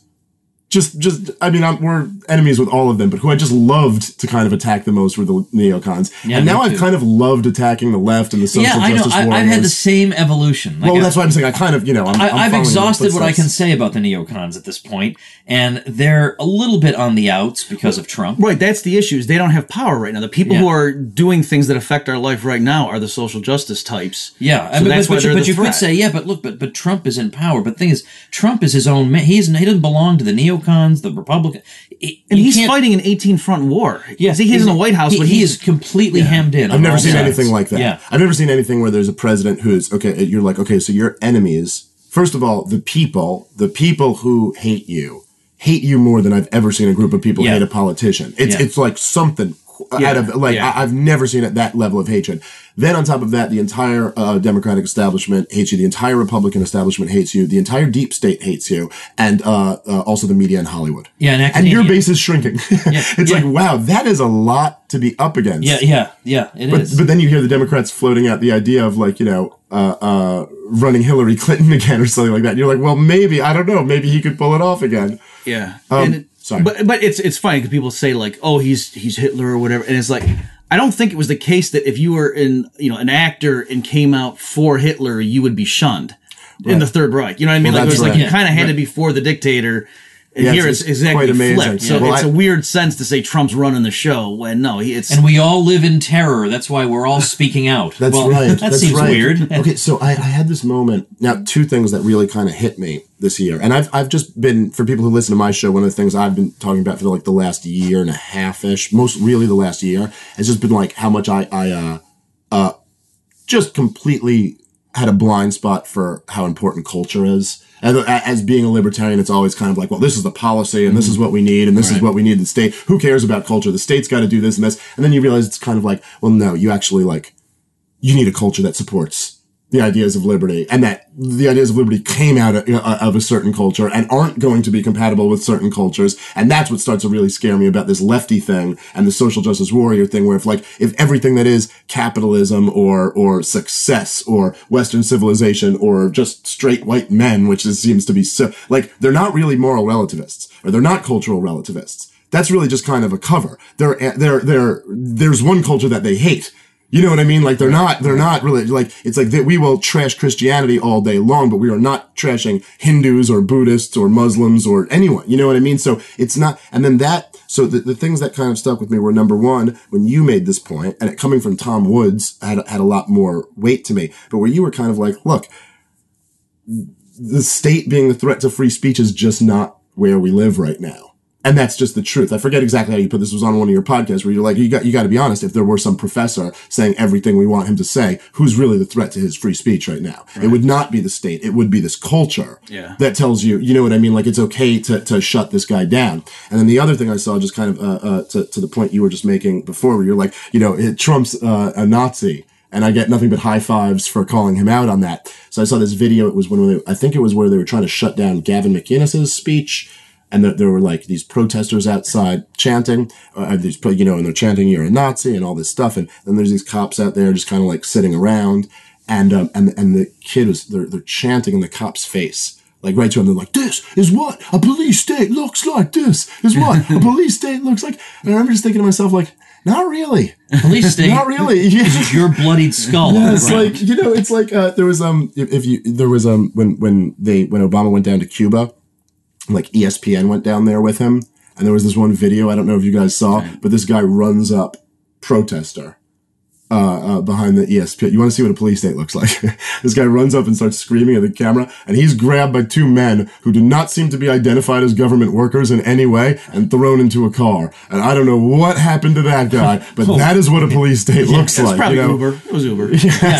I mean, we're enemies with all of them, but who I just loved to kind of attack the most were the neocons. Yeah, and now I've kind of loved attacking the left and the social justice warriors. I've had the same evolution. Like that's why I'm saying I kind of, you know, I've exhausted what I can say about the neocons at this point, and they're a little bit on the outs because of Trump. Right, that's the issue. Is they don't have power right now. The people who are doing things that affect our life right now are the social justice types. Yeah, so that's why they're the you threat. Could say, yeah, but look, but Trump is in power. But the thing is, Trump is his own man. He doesn't belong to the neocons. The Republican, and he's fighting an 18-front war. Yeah, he's in the White House, but he is completely hemmed in. I've never seen anything like that. Yeah. I've never seen anything where there's a president who's okay. You're like, okay, so your enemies. First of all, the people who hate you more than I've ever seen a group of people hate a politician. It's like something out of like I've never seen at that level of hatred. Then on top of that, the entire Democratic establishment hates you. The entire Republican establishment hates you. The entire deep state hates you, and also the media in Hollywood. Yeah, and your base is shrinking. It's like, wow, that is a lot to be up against. Yeah, it is. But then you hear the Democrats floating out the idea of like, you know, running Hillary Clinton again or something like that. And you're like, well, maybe, I don't know, maybe he could pull it off again. Yeah. Sorry. But it's funny because people say like, oh, he's Hitler or whatever, and it's like, I don't think it was the case that if you were an actor and came out for Hitler, you would be shunned in the Third Reich. You know what I mean? Well, like it was like you kind of had to be for the dictator. And here it's exactly flipped. So it's a weird sense to say Trump's running the show when and we all live in terror. That's why we're all speaking out. That's right. That seems weird. Okay, so I had this moment. Now, two things that really kind of hit me this year. And I've just been, for people who listen to my show, one of the things I've been talking about for like the last year and a half-ish, most really the last year, has just been like how much I just completely had a blind spot for how important culture is. And as being a libertarian, it's always kind of like, well, this is the policy and this is what we need and this is what we need in the state. Who cares about culture? The state's got to do this and this. And then you realize it's kind of like, well, no, you actually like, you need a culture that supports the ideas of liberty, and that the ideas of liberty came out of a certain culture and aren't going to be compatible with certain cultures. And that's what starts to really scare me about this lefty thing and the social justice warrior thing, where if everything that is capitalism or success or Western civilization or just straight white men, which seems to be so, like, they're not really moral relativists, or they're not cultural relativists. That's really just kind of a cover. There's one culture that they hate. You know what I mean? Like, they're not really, like, it's like that we will trash Christianity all day long, but we are not trashing Hindus or Buddhists or Muslims or anyone. You know what I mean? So it's not, and then so the things that kind of stuck with me were, number one, when you made this point, and it coming from Tom Woods had a lot more weight to me, but where you were kind of like, look, the state being the threat to free speech is just not where we live right now. And that's just the truth. I forget exactly how you put this. Was on one of your podcasts where you're like, you got to be honest. If there were some professor saying everything we want him to say, who's really the threat to his free speech right now? Right. It would not be the state. It would be this culture that tells you, you know what I mean? Like, it's okay to shut this guy down. And then the other thing I saw, just kind of, to the point you were just making before, where you're like, Trump's a Nazi. And I get nothing but high fives for calling him out on that. So I saw this video. It was I think it was where they were trying to shut down Gavin McInnes's speech. And there were like these protesters outside chanting, and they're chanting, "You're a Nazi," and all this stuff. And then there's these cops out there just kind of like sitting around, and the kid they're chanting in the cop's face, like right to him. They're like, "This is what a police state looks like. This is what a police state looks like." And I remember just thinking to myself, like, not really. Police state. Not really. Yeah. This is your bloodied skull. Yeah, it's like, it's like, there was, when Obama went down to Cuba, like ESPN went down there with him, and there was this one video, I don't know if you guys saw, but this guy runs up protester behind the ESPN. You want to see what a police state looks like? This guy runs up and starts screaming at the camera, and he's grabbed by two men who do not seem to be identified as government workers in any way and thrown into a car. And I don't know what happened to that guy, but that is what a police state looks like. Probably Uber. It was Uber.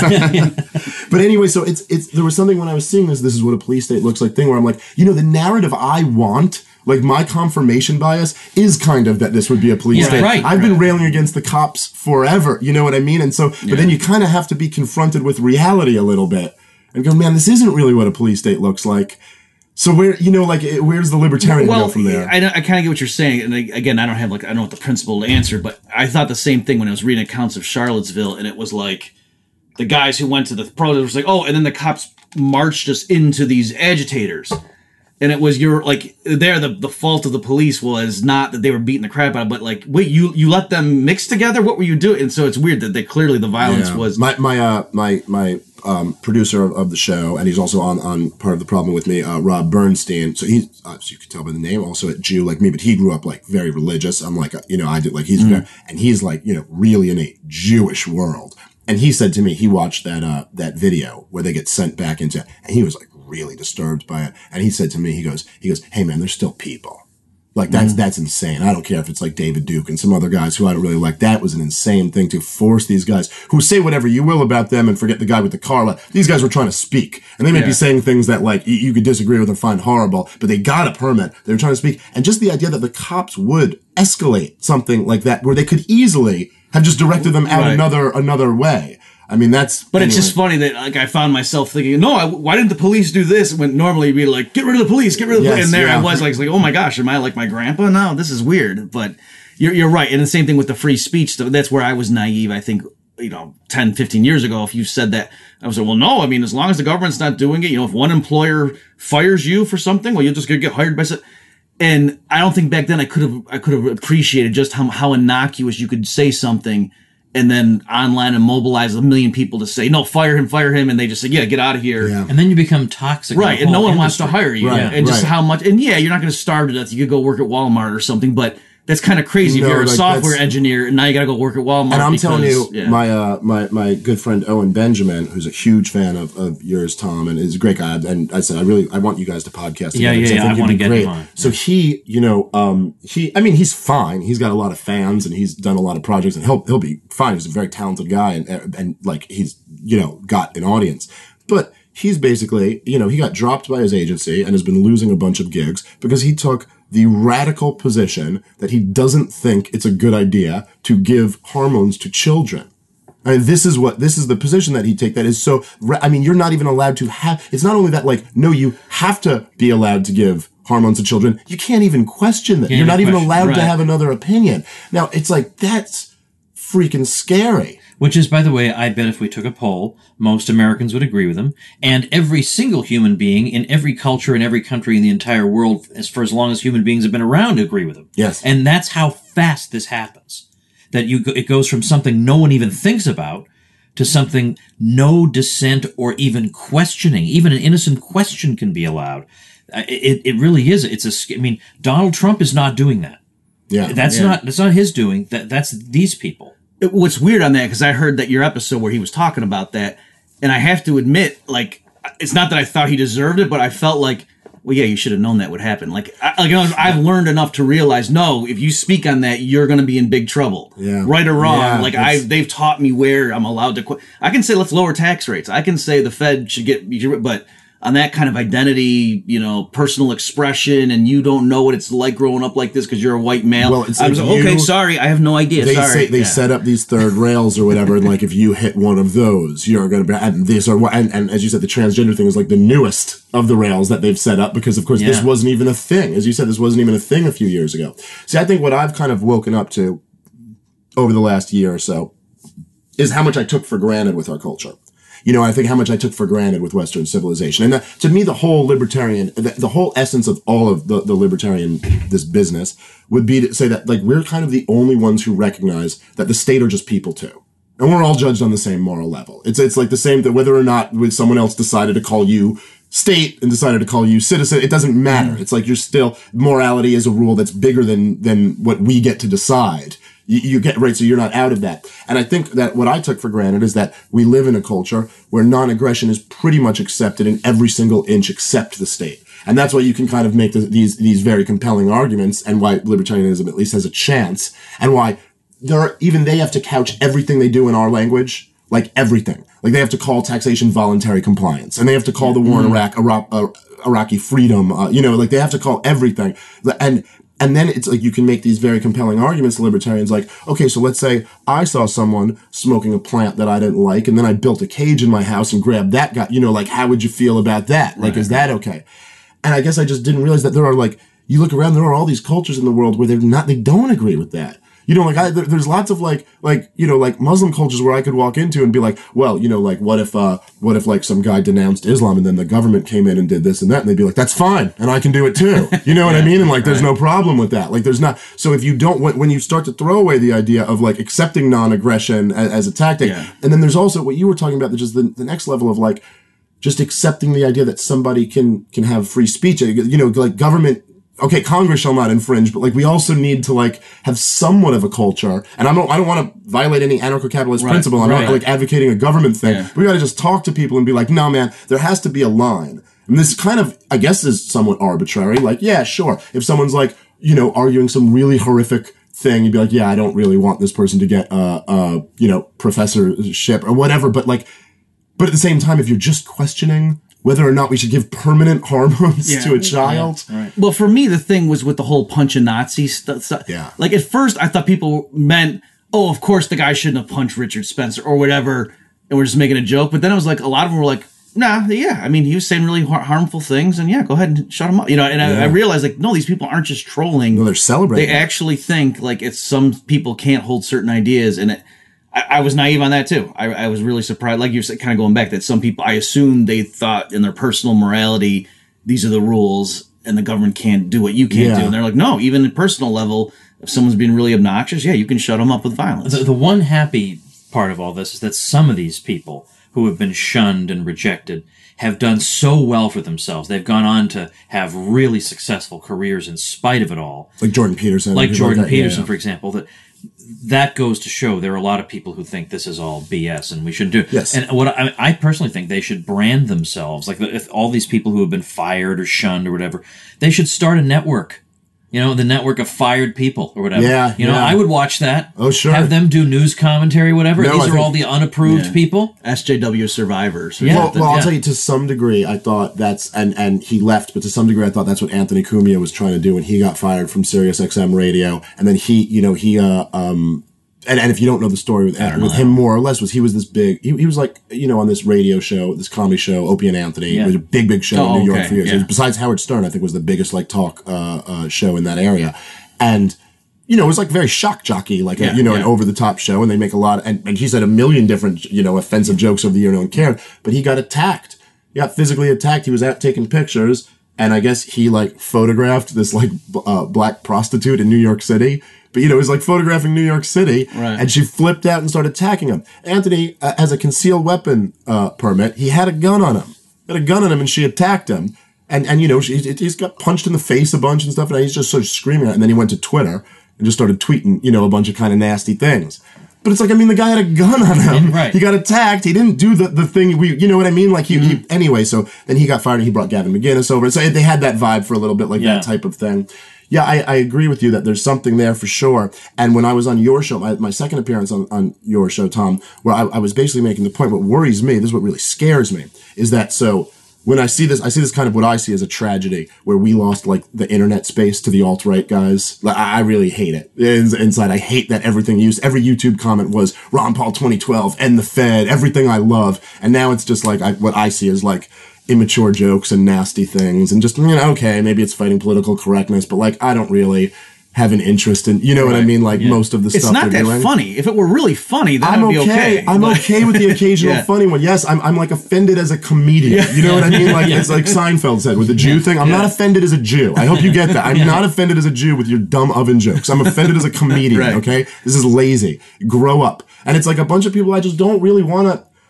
But anyway, so there was something when I was seeing this is what a police state looks like thing, where I'm like, the narrative I want, like, my confirmation bias is kind of that this would be a police state. Right, I've been railing against the cops forever. You know what I mean? And so, but then you kind of have to be confronted with reality a little bit and go, man, this isn't really what a police state looks like. So where's the libertarian go from there? I kind of get what you're saying. And again, I don't know what the principle to answer, but I thought the same thing when I was reading accounts of Charlottesville, and it was like the guys who went to the protest was like, oh, and then the cops marched us into these agitators. And it was the fault of the police was not that they were beating the crap out of, but like, wait, you let them mix together? What were you doing? And so it's weird that clearly the violence was. My producer of the show, and he's also on part of the problem with me, Rob Bernstein. So he's, as you can tell by the name, also a Jew like me, but he grew up like very religious. I'm like, I did like, he's very, and he's like, really in a Jewish world. And he said to me, he watched that video where they get sent back into, and he was like really disturbed by it. And he said to me, he goes, hey man, there's still people. Like that's insane. I don't care if it's like David Duke and some other guys who I don't really like. That was an insane thing to force these guys who say whatever you will about them and forget the guy with the car. Like, these guys were trying to speak, and they may be saying things that like you could disagree with or find horrible, but they got a permit. They were trying to speak. And just the idea that the cops would escalate something like that, where they could easily have just directed them out another way. I mean, But anyway. It's just funny that like I found myself thinking, why didn't the police do this? When normally you'd be like, get rid of the police, get rid of the police. And there I was like, oh my gosh, am I like my grandpa? No, this is weird. But you're right. And the same thing with the free speech. That's where I was naive. I think, 10, 15 years ago, if you said that, I was like, well, no, I mean, as long as the government's not doing it, if one employer fires you for something, well, you're just going to get hired by some. And I don't think back then I could have appreciated just how innocuous you could say something and then online and mobilize 1 million people to say, no, fire him. And they just say, yeah, get out of here. Yeah. And then you become toxic. Right. And no one wants to hire you. Right. And just how much, and you're not going to starve to death. You could go work at Walmart or something, but that's kind of crazy if you're a software engineer and now you got to go work at Walmart. And I'm telling you, my good friend Owen Benjamin, who's a huge fan of yours, Tom, and is a great guy. And I said, I want you guys to podcast together. I want to get him on. So he, he's fine. He's got a lot of fans and he's done a lot of projects, and he'll be fine. He's a very talented guy and like he's, got an audience. But he's basically, he got dropped by his agency and has been losing a bunch of gigs because he took the radical position that he doesn't think it's a good idea to give hormones to children. I mean, this is the position that he take that is so, I mean, you're not even allowed to have, it's not only that, like, no, you have to be allowed to give hormones to children. You can't even question that. You're not even allowed to have another opinion. Now, it's like, that's freaking scary. Which is, by the way, I bet if we took a poll, most Americans would agree with him. And every single human being in every culture in every country in the entire world, for as long as human beings have been around, agree with him. Yes. And that's how fast this happens. That it goes from something no one even thinks about to something no dissent or even questioning. Even an innocent question can be allowed. It really is. I mean, Donald Trump is not doing that. Yeah. That's not his doing. That's these people. What's weird on that, because I heard that your episode where he was talking about that, and I have to admit, like, it's not that I thought he deserved it, but I felt like, well, yeah, you should have known that would happen. Like, I've learned enough to realize, no, if you speak on that, you're going to be in big trouble. Yeah. Right or wrong. Yeah, like, they've taught me where I'm allowed to I can say, let's lower tax rates. I can say the Fed should but on that kind of identity, personal expression, and you don't know what it's like growing up like this because you're a white male. Well, it's I was like, okay, sorry, I have no idea. They set up these third rails or whatever, and like if you hit one of those, you're going to be. And these are and as you said, the transgender thing is like the newest of the rails that they've set up because, of course, this wasn't even a thing. As you said, this wasn't even a thing a few years ago. See, I think what I've kind of woken up to over the last year or so is how much I took for granted with our culture. I think how much I took for granted with Western civilization. And to me, the whole libertarian, the whole essence of all of the libertarian, this business, would be to say that, like, we're kind of the only ones who recognize that the state are just people too. And we're all judged on the same moral level. It's like the same, that whether or not someone else decided to call you state and decided to call you citizen, it doesn't matter. It's like you're still, morality is a rule that's bigger than what we get to decide. You get, right, so you're not out of that. And I think that what I took for granted is that we live in a culture where non-aggression is pretty much accepted in every single inch except the state. And that's why you can kind of make these very compelling arguments, and why libertarianism at least has a chance, and why they have to couch everything they do in our language, like everything. Like they have to call taxation voluntary compliance, and they have to call the war in Iraq, Iraqi freedom, like they have to call everything. And then it's like you can make these very compelling arguments to libertarians like, okay, so let's say I saw someone smoking a plant that I didn't like, and then I built a cage in my house and grabbed that guy. Like, how would you feel about that? Like, is that okay? And I guess I just didn't realize that there are, like, you look around, there are all these cultures in the world where they don't agree with that. There's lots of like Muslim cultures where I could walk into and be like, well, like, what if like some guy denounced Islam and then the government came in and did this and that, and they'd be like, that's fine, and I can do it too. You know what I mean? And like, there's no problem with that. Like, there's not. So if you don't, when you start to throw away the idea of like accepting non-aggression as a tactic, and then there's also what you were talking about, which is the next level of like, just accepting the idea that somebody can have free speech. Like government. Okay, Congress shall not infringe, but like we also need to like have somewhat of a culture. And I don't want to violate any anarcho-capitalist principle. I'm not like advocating a government thing. Yeah. We got to just talk to people and be like, no, man, there has to be a line. And this kind of, I guess, is somewhat arbitrary. Like, yeah, sure. If someone's like, arguing some really horrific thing, you'd be like, yeah, I don't really want this person to get professorship or whatever. But at the same time, if you're just questioning whether or not we should give permanent hormones to a child. Yeah, right. Well, for me, the thing was with the whole punch a Nazi stuff. Yeah. Like, at first, I thought people meant, oh, of course the guy shouldn't have punched Richard Spencer or whatever, and we're just making a joke. But then I was like, a lot of them were like, nah, yeah. I mean, he was saying really harmful things, and yeah, go ahead and shut him up. And I realized, like, no, these people aren't just trolling. No, they're celebrating. They actually think, like, it's some people can't hold certain ideas, and I was naive on that too. I was really surprised, like you're kind of going back, that some people, I assumed they thought in their personal morality, these are the rules and the government can't do what you can't do. And they're like, no, even at personal level, if someone's being really obnoxious, you can shut them up with violence. The one happy part of all this is that some of these people who have been shunned and rejected have done so well for themselves. They've gone on to have really successful careers in spite of it all. Like Jordan Peterson. For example, that goes to show there are a lot of people who think this is all BS and we shouldn't do it. Yes. And what I personally think they should brand themselves, like if all these people who have been fired or shunned or whatever, they should start a network. The network of fired people or whatever. I would watch that. Oh, sure. Have them do news commentary, whatever. These are all the unapproved people. SJW survivors. Well, I'll tell you, to some degree, I thought that's, and he left, but to some degree, I thought that's what Anthony Cumia was trying to do when he got fired from Sirius XM radio. And then he and if you don't know the story with him more or less, he was this big, he was like, on this radio show, this comedy show, Opie and Anthony. It was a big show in New York for years. Yeah. Besides Howard Stern, I think was the biggest like talk show in that area. And, it was like very shock jockey, like an over the top show. And they make a lot and he said a million different, offensive jokes over the year. No one cared, but he got attacked. He got physically attacked. He was out taking pictures. And I guess he like photographed this like black prostitute in New York City. But, it was like photographing New York City. Right. And she flipped out and started attacking him. Anthony has a concealed weapon permit. He had a gun on him. And she attacked him. And he's got punched in the face a bunch and stuff. And he's just sort of screaming at it. And then he went to Twitter and just started tweeting, a bunch of kind of nasty things. But it's like, the guy had a gun on him. Right. He got attacked. He didn't do the thing. You know what I mean? Like he anyway. So then he got fired and he brought Gavin McInnes over. So they had that vibe for a little bit, like that type of thing. Yeah, I agree with you that there's something there for sure. And when I was on your show, my second appearance on your show, Tom, where I was basically making the point, what worries me, this is what really scares me, is that when I see this kind of what I see as a tragedy, where we lost like the internet space to the alt-right guys. I really hate it. Inside, I hate that every YouTube comment was Ron Paul 2012, end the Fed, everything I love. And now it's just like what I see as like immature jokes and nasty things and just, okay, maybe it's fighting political correctness, but like, I don't really have an interest in, what I mean? Like most of the stuff they're doing. It's not that funny. If it were really funny, then it would be okay. I'm okay with the occasional funny one. Yes, I'm like offended as a comedian. You know what I mean? Like it's like Seinfeld said with the Jew thing. I'm not offended as a Jew. I hope you get that. I'm not offended as a Jew with your dumb oven jokes. I'm offended as a comedian, okay? This is lazy. Grow up. And it's like a bunch of people I just don't really want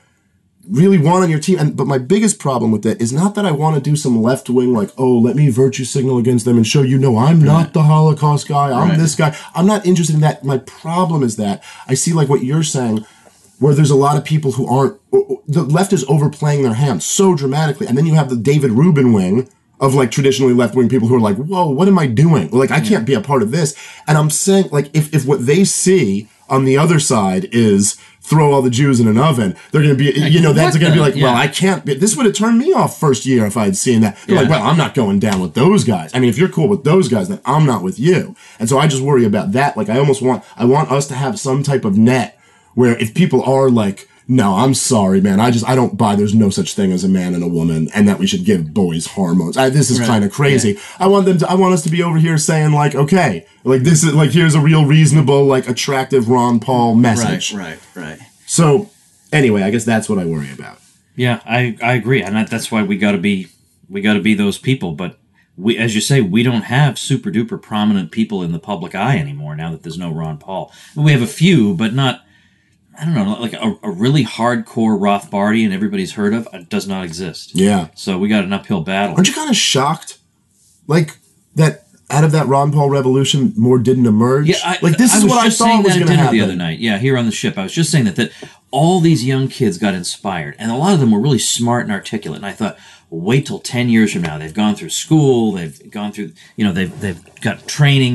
on your team. But my biggest problem with that is not that I want to do some left wing, like, let me virtue signal against them and show I'm not the Holocaust guy. I'm this guy. I'm not interested in that. My problem is that I see like what you're saying, where there's a lot of people who the left is overplaying their hand so dramatically. And then you have the David Rubin wing of like traditionally left wing people who are like, whoa, what am I doing? Like, I can't be a part of this. And I'm saying like, if what they see on the other side is throw all the Jews in an oven, they're going to be, that's going to be like, well, I can't be. This would have turned me off first year if I had seen that. They're like, well, I'm not going down with those guys. I mean, if you're cool with those guys, then I'm not with you. And so I just worry about that. Like, I want us to have some type of net where if people are like, no, I'm sorry, man. I don't buy there's no such thing as a man and a woman and that we should give boys hormones. This is kind of crazy. Yeah. I want us to be over here saying like, okay, like this is like, here's a real reasonable, like attractive Ron Paul message. Right. So anyway, I guess that's what I worry about. Yeah, I agree. And that's why we got to be those people. But we, as you say, we don't have super duper prominent people in the public eye anymore now that there's no Ron Paul. We have a few, but not, I don't know, like a really hardcore Rothbardian everybody's heard of does not exist. Yeah. So we got an uphill battle. Aren't you kind of shocked? Like that out of that Ron Paul revolution, more didn't emerge? Yeah, this is what I thought was going to happen. The other night. Yeah, here on the ship. I was just saying that all these young kids got inspired. And a lot of them were really smart and articulate. And I thought, wait till 10 years from now. They've gone through school. They've gone through, they've got getting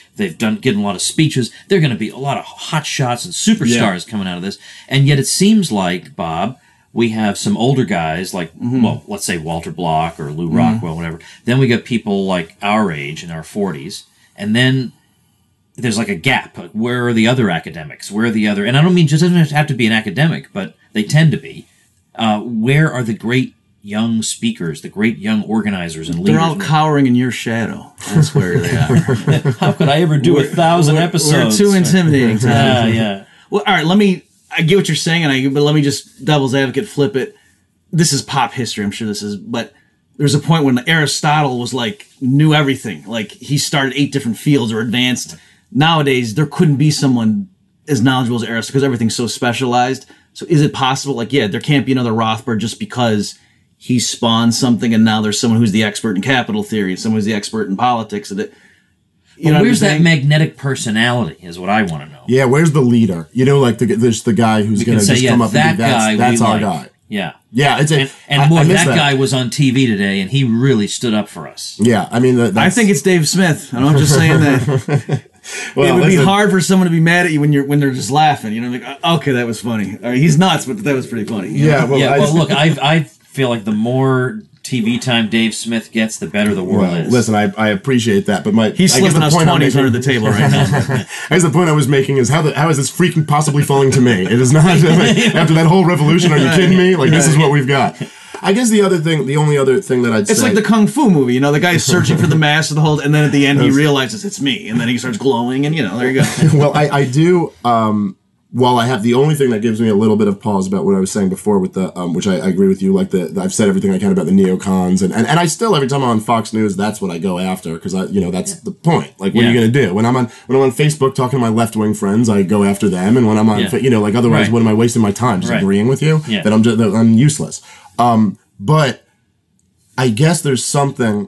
a lot of speeches. They're going to be a lot of hot shots and superstars coming out of this. And yet it seems like, Bob, we have some older guys like, well, let's say Walter Block or Lou Rockwell, whatever. Then we got people like our age in our 40s. And then there's like a gap. Like, where are the other academics? Where are the other, and I don't mean just doesn't have to be an academic, but they tend to be. Where are the great young speakers, the great young organizers and leaders? They're all cowering in your shadow. That's where they are. How could I ever do 1,000 episodes? We're too intimidating. Yeah. Well, all right, I get what you're saying, but let me just devil's advocate flip it. This is pop history, I'm sure this is, but there's a point when Aristotle was like, knew everything. Like, he started 8 different fields or advanced. Nowadays, there couldn't be someone as knowledgeable as Aristotle because everything's so specialized. So is it possible, like, there can't be another Rothbard just because he spawned something and now there's someone who's the expert in capital theory and someone who's the expert in politics. Where's that magnetic personality is what I want to know. Yeah, where's the leader? Like there's the guy who's going to just come up and be that's our guy. Yeah. Yeah. That guy was on TV today and he really stood up for us. Yeah. I mean, I think it's Dave Smith. And I'm just saying that. Well, it would be hard for someone to be mad at you when they're just laughing. Like, okay, that was funny. He's nuts, but that was pretty funny. Yeah. Well, look, I feel like the more TV time Dave Smith gets, the better the world is. Listen, I appreciate that, but he's slipping us 20s under the table right now. I guess the point I was making is how is this freaking possibly falling to me? It is not. After that whole revolution, are you kidding me? Like, this is what we've got. I guess the only other thing that I'd say... It's like the Kung Fu movie, the guy's searching for the mask of the whole... And then at the end, he realizes it's me. And then he starts glowing, and, there you go. Well, I do... while I have the only thing that gives me a little bit of pause about what I was saying before with the, which I agree with you, like I've said everything I can about the neocons, and I still, every time I'm on Fox News, that's what I go after, because that's the point. Like, what are you going to do? When I'm on Facebook talking to my left-wing friends, I go after them, and when I'm on, otherwise, what am I wasting my time? Just agreeing with you? Yeah. That I'm useless. But I guess there's something,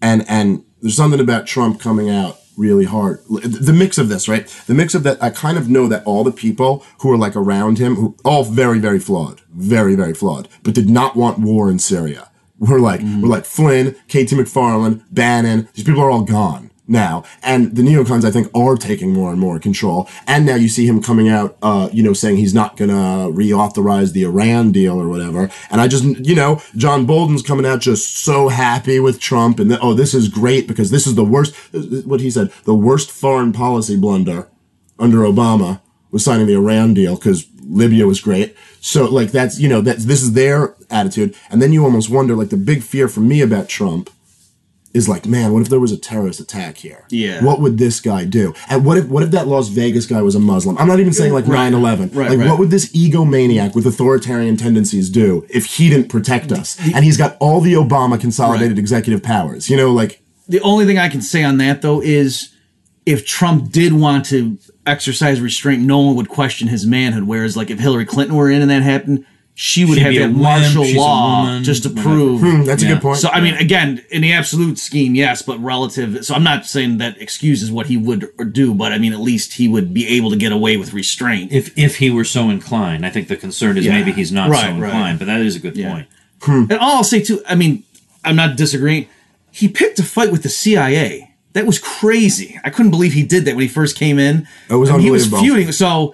and there's something about Trump coming out really hard. The mix of this, right? The mix of that, I kind of know that all the people who are like around him, who all very, very flawed, very, very flawed, but did not want war in Syria. We're like Flynn, KT McFarland, Bannon. These people are all gone now. And the neocons, I think, are taking more and more control. And now you see him coming out, saying he's not going to reauthorize the Iran deal or whatever. And I just, John Bolton's coming out just so happy with Trump. And, this is great because this is the worst, what he said, the worst foreign policy blunder under Obama was signing the Iran deal because Libya was great. So, like, this is their attitude. And then you almost wonder, like, the big fear for me about Trump is like, man, what if there was a terrorist attack here? Yeah. What would this guy do? And what if that Las Vegas guy was a Muslim? I'm not even saying like 9/11. What would this egomaniac with authoritarian tendencies do if he didn't protect us? And he's got all the Obama consolidated executive powers. The only thing I can say on that, though, is if Trump did want to exercise restraint, no one would question his manhood. Whereas, like, if Hillary Clinton were in and that happened, she'd have that martial law just to prove. That's a good point. So, I mean, again, in the absolute scheme, yes, but relative. So I'm not saying that excuses what he would or do, but I mean, at least he would be able to get away with restraint. If he were so inclined. I think the concern is maybe he's not so inclined, but that is a good point. And all I'll say, too, I mean, I'm not disagreeing. He picked a fight with the CIA. That was crazy. I couldn't believe he did that when he first came in. It was unbelievable. He was feuding. So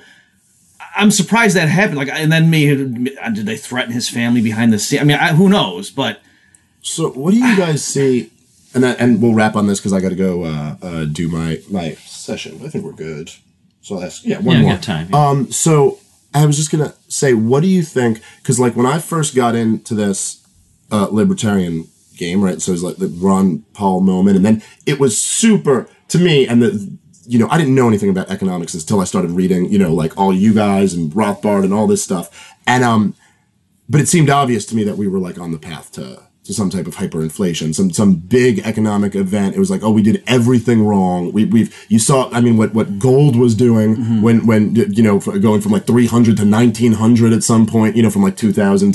I'm surprised that happened. Like, and then did they threaten his family behind the scene? I mean, who knows? But so, what do you guys see? And we'll wrap on this because I got to go do my session. I think we're good. So that's one more time. Yeah. So I was just gonna say, what do you think? Because like when I first got into this libertarian game, right? So it was like the Ron Paul moment, and then it was super to me, and I didn't know anything about economics until I started reading, like all you guys and Rothbard and all this stuff. And, but it seemed obvious to me that we were like on the path to some type of hyperinflation, some big economic event. It was like, we did everything wrong. You saw, I mean, what gold was doing when going from like 300 to 1900 at some point, from like 2000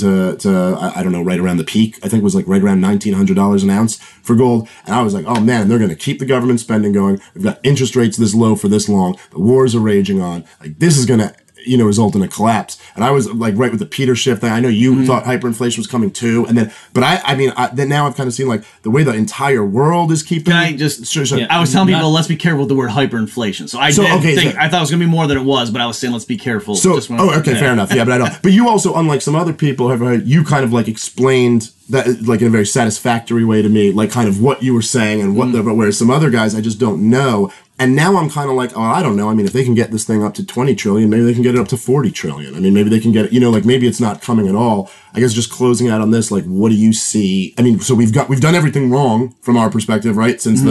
to I don't know, right around the peak. I think it was like right around $1,900 an ounce for gold. And I was like, oh man, they're going to keep the government spending going. We've got interest rates this low for this long. The wars are raging on. Like, this is going to, result in a collapse. And I was like right with the Peter Schiff thing. I know you thought hyperinflation was coming too. And then, but then now I've kind of seen like the way the entire world is keeping. Can I just, sure. I was telling people, let's be careful with the word hyperinflation. So I thought it was going to be more than it was, but I was saying, let's be careful. So, fair enough. Yeah, but I don't. But you also, unlike some other people, you kind of like explained that like in a very satisfactory way to me, like kind of what you were saying and whereas some other guys I just don't know. And now I'm kind of like, I don't know. I mean, if they can get this thing up to 20 trillion, maybe they can get it up to 40 trillion. I mean, maybe they can get it, like maybe it's not coming at all. I guess just closing out on this, like, what do you see? I mean, so we've done everything wrong from our perspective, right? Since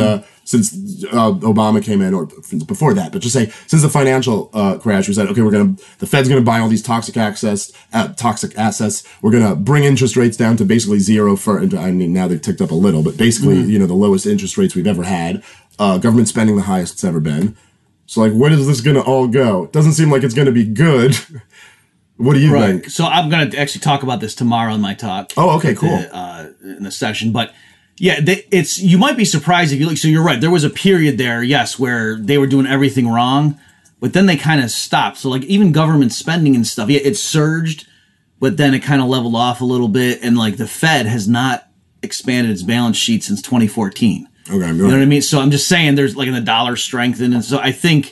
Obama came in, or before that, but just say, since the financial crash, we said, okay, the Fed's going to buy all these toxic assets. We're going to bring interest rates down to basically zero now they've ticked up a little, but basically, the lowest interest rates we've ever had. Government spending the highest it's ever been. So, like, where is this going to all go? It doesn't seem like it's going to be good. What do you think? So I'm going to actually talk about this tomorrow in my talk. Oh, okay, cool. In the session. But, yeah, you might be surprised if you look. So you're right. There was a period there, yes, where they were doing everything wrong. But then they kind of stopped. So, like, even government spending and stuff, it surged. But then it kind of leveled off a little bit. And, like, the Fed has not expanded its balance sheet since 2014. Okay, you know what I mean? So I'm just saying there's like the dollar strengthened. And so I think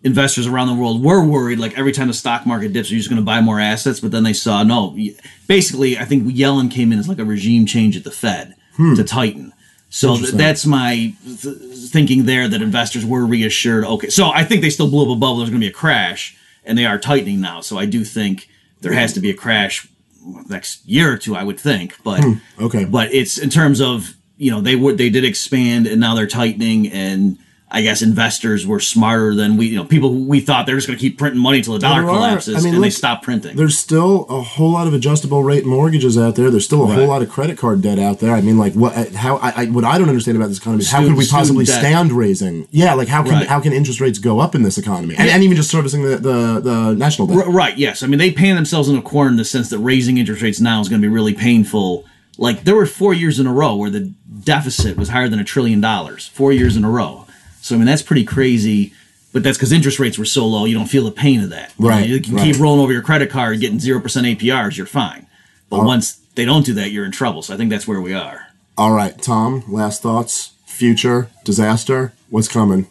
investors around the world were worried, like every time the stock market dips, you're just going to buy more assets. But then they saw, no, basically, I think Yellen came in as like a regime change at the Fed to tighten. So that's my thinking there, that investors were reassured. Okay, so I think they still blew up a bubble. There's going to be a crash, and they are tightening now. So I do think there has to be a crash next year or two, I would think. But but it's in terms of, they did expand, and now they're tightening, and I guess investors were smarter than we thought they were just going to keep printing money until the dollar collapses, and they stopped printing. There's still a whole lot of adjustable rate mortgages out there. There's still a whole lot of credit card debt out there. I mean, like what I don't understand about this economy is how could we possibly stand raising? Yeah, like how can interest rates go up in this economy? And even just servicing the national debt. Right. Yes. I mean, they paint themselves in a corner in the sense that raising interest rates now is going to be really painful. Like there were 4 years in a row where the deficit was higher than $1 trillion. 4 years in a row. So, I mean, that's pretty crazy, but that's because interest rates were so low, you don't feel the pain of that. Right. You can keep rolling over your credit card, getting 0% APRs, you're fine. But once they don't do that, you're in trouble. So I think that's where we are. All right, Tom, last thoughts? Future, disaster, what's coming?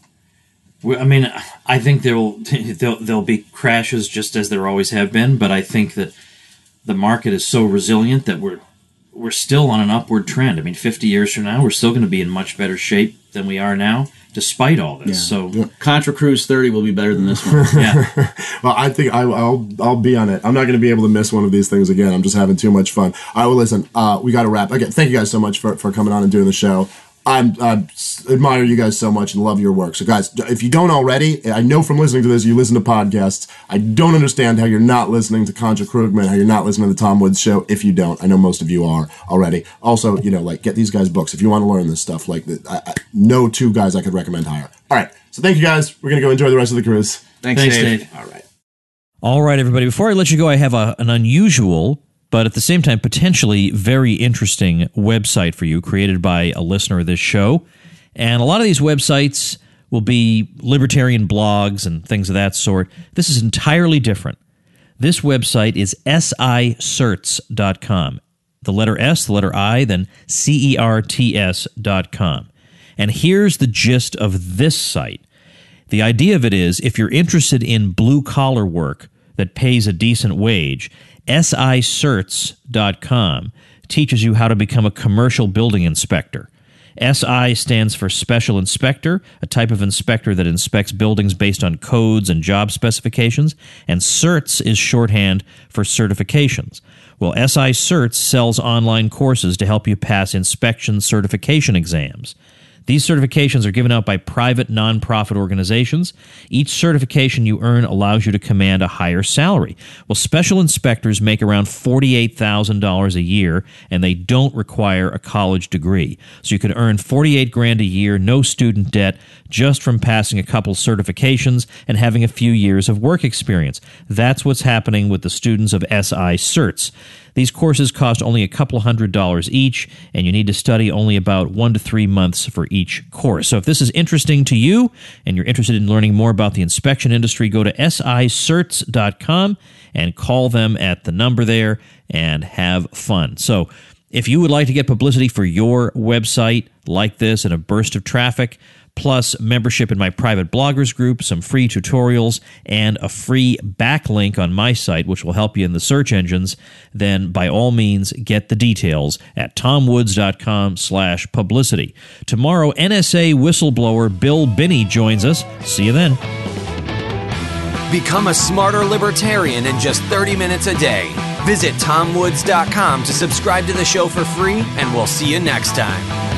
I mean, I think there'll be crashes just as there always have been, but I think that the market is so resilient that we're still on an upward trend. I mean, 50 years from now, we're still going to be in much better shape than we are now, despite all this. Yeah. So Contra Cruise 30 will be better than this one. Yeah. Well, I think I'll be on it. I'm not going to be able to miss one of these things again. I'm just having too much fun. All right, well, listen, we got to wrap. Again, thank you guys so much for coming on and doing the show. I admire you guys so much and love your work. So, guys, if you don't already, I know from listening to this, you listen to podcasts. I don't understand how you're not listening to Contra Krugman, how you're not listening to the Tom Woods Show. If you don't, I know most of you are already. Also, get these guys books if you want to learn this stuff. Like, no two guys I could recommend higher. All right, so thank you guys. We're gonna go enjoy the rest of the cruise. Thanks, Dave. All right, everybody. Before I let you go, I have an unusual, but at the same time potentially very interesting website for you, created by a listener of this show. And a lot of these websites will be libertarian blogs and things of that sort. This is entirely different. This website is sicerts.com. The letter S, the letter I, then CERTS.com. And here's the gist of this site. The idea of it is, if you're interested in blue-collar work that pays a decent wage, sicerts.com teaches you how to become a commercial building inspector. SI stands for Special Inspector, a type of inspector that inspects buildings based on codes and job specifications, and CERTS is shorthand for certifications. Well, SI CERTS sells online courses to help you pass inspection certification exams. These certifications are given out by private nonprofit organizations. Each certification you earn allows you to command a higher salary. Well, special inspectors make around $48,000 a year, and they don't require a college degree. So you can earn $48,000 a year, no student debt, just from passing a couple certifications and having a few years of work experience. That's what's happening with the students of SI CERTS. These courses cost only a couple $100 each, and you need to study only about 1 to 3 months for each course. So if this is interesting to you and you're interested in learning more about the inspection industry, go to sicerts.com and call them at the number there and have fun. So if you would like to get publicity for your website like this in a burst of traffic, plus membership in my private bloggers group, some free tutorials, and a free backlink on my site, which will help you in the search engines, then by all means get the details at tomwoods.com/publicity. Tomorrow, NSA whistleblower Bill Binney joins us. See you then. Become a smarter libertarian in just 30 minutes a day. Visit tomwoods.com to subscribe to the show for free, and we'll see you next time.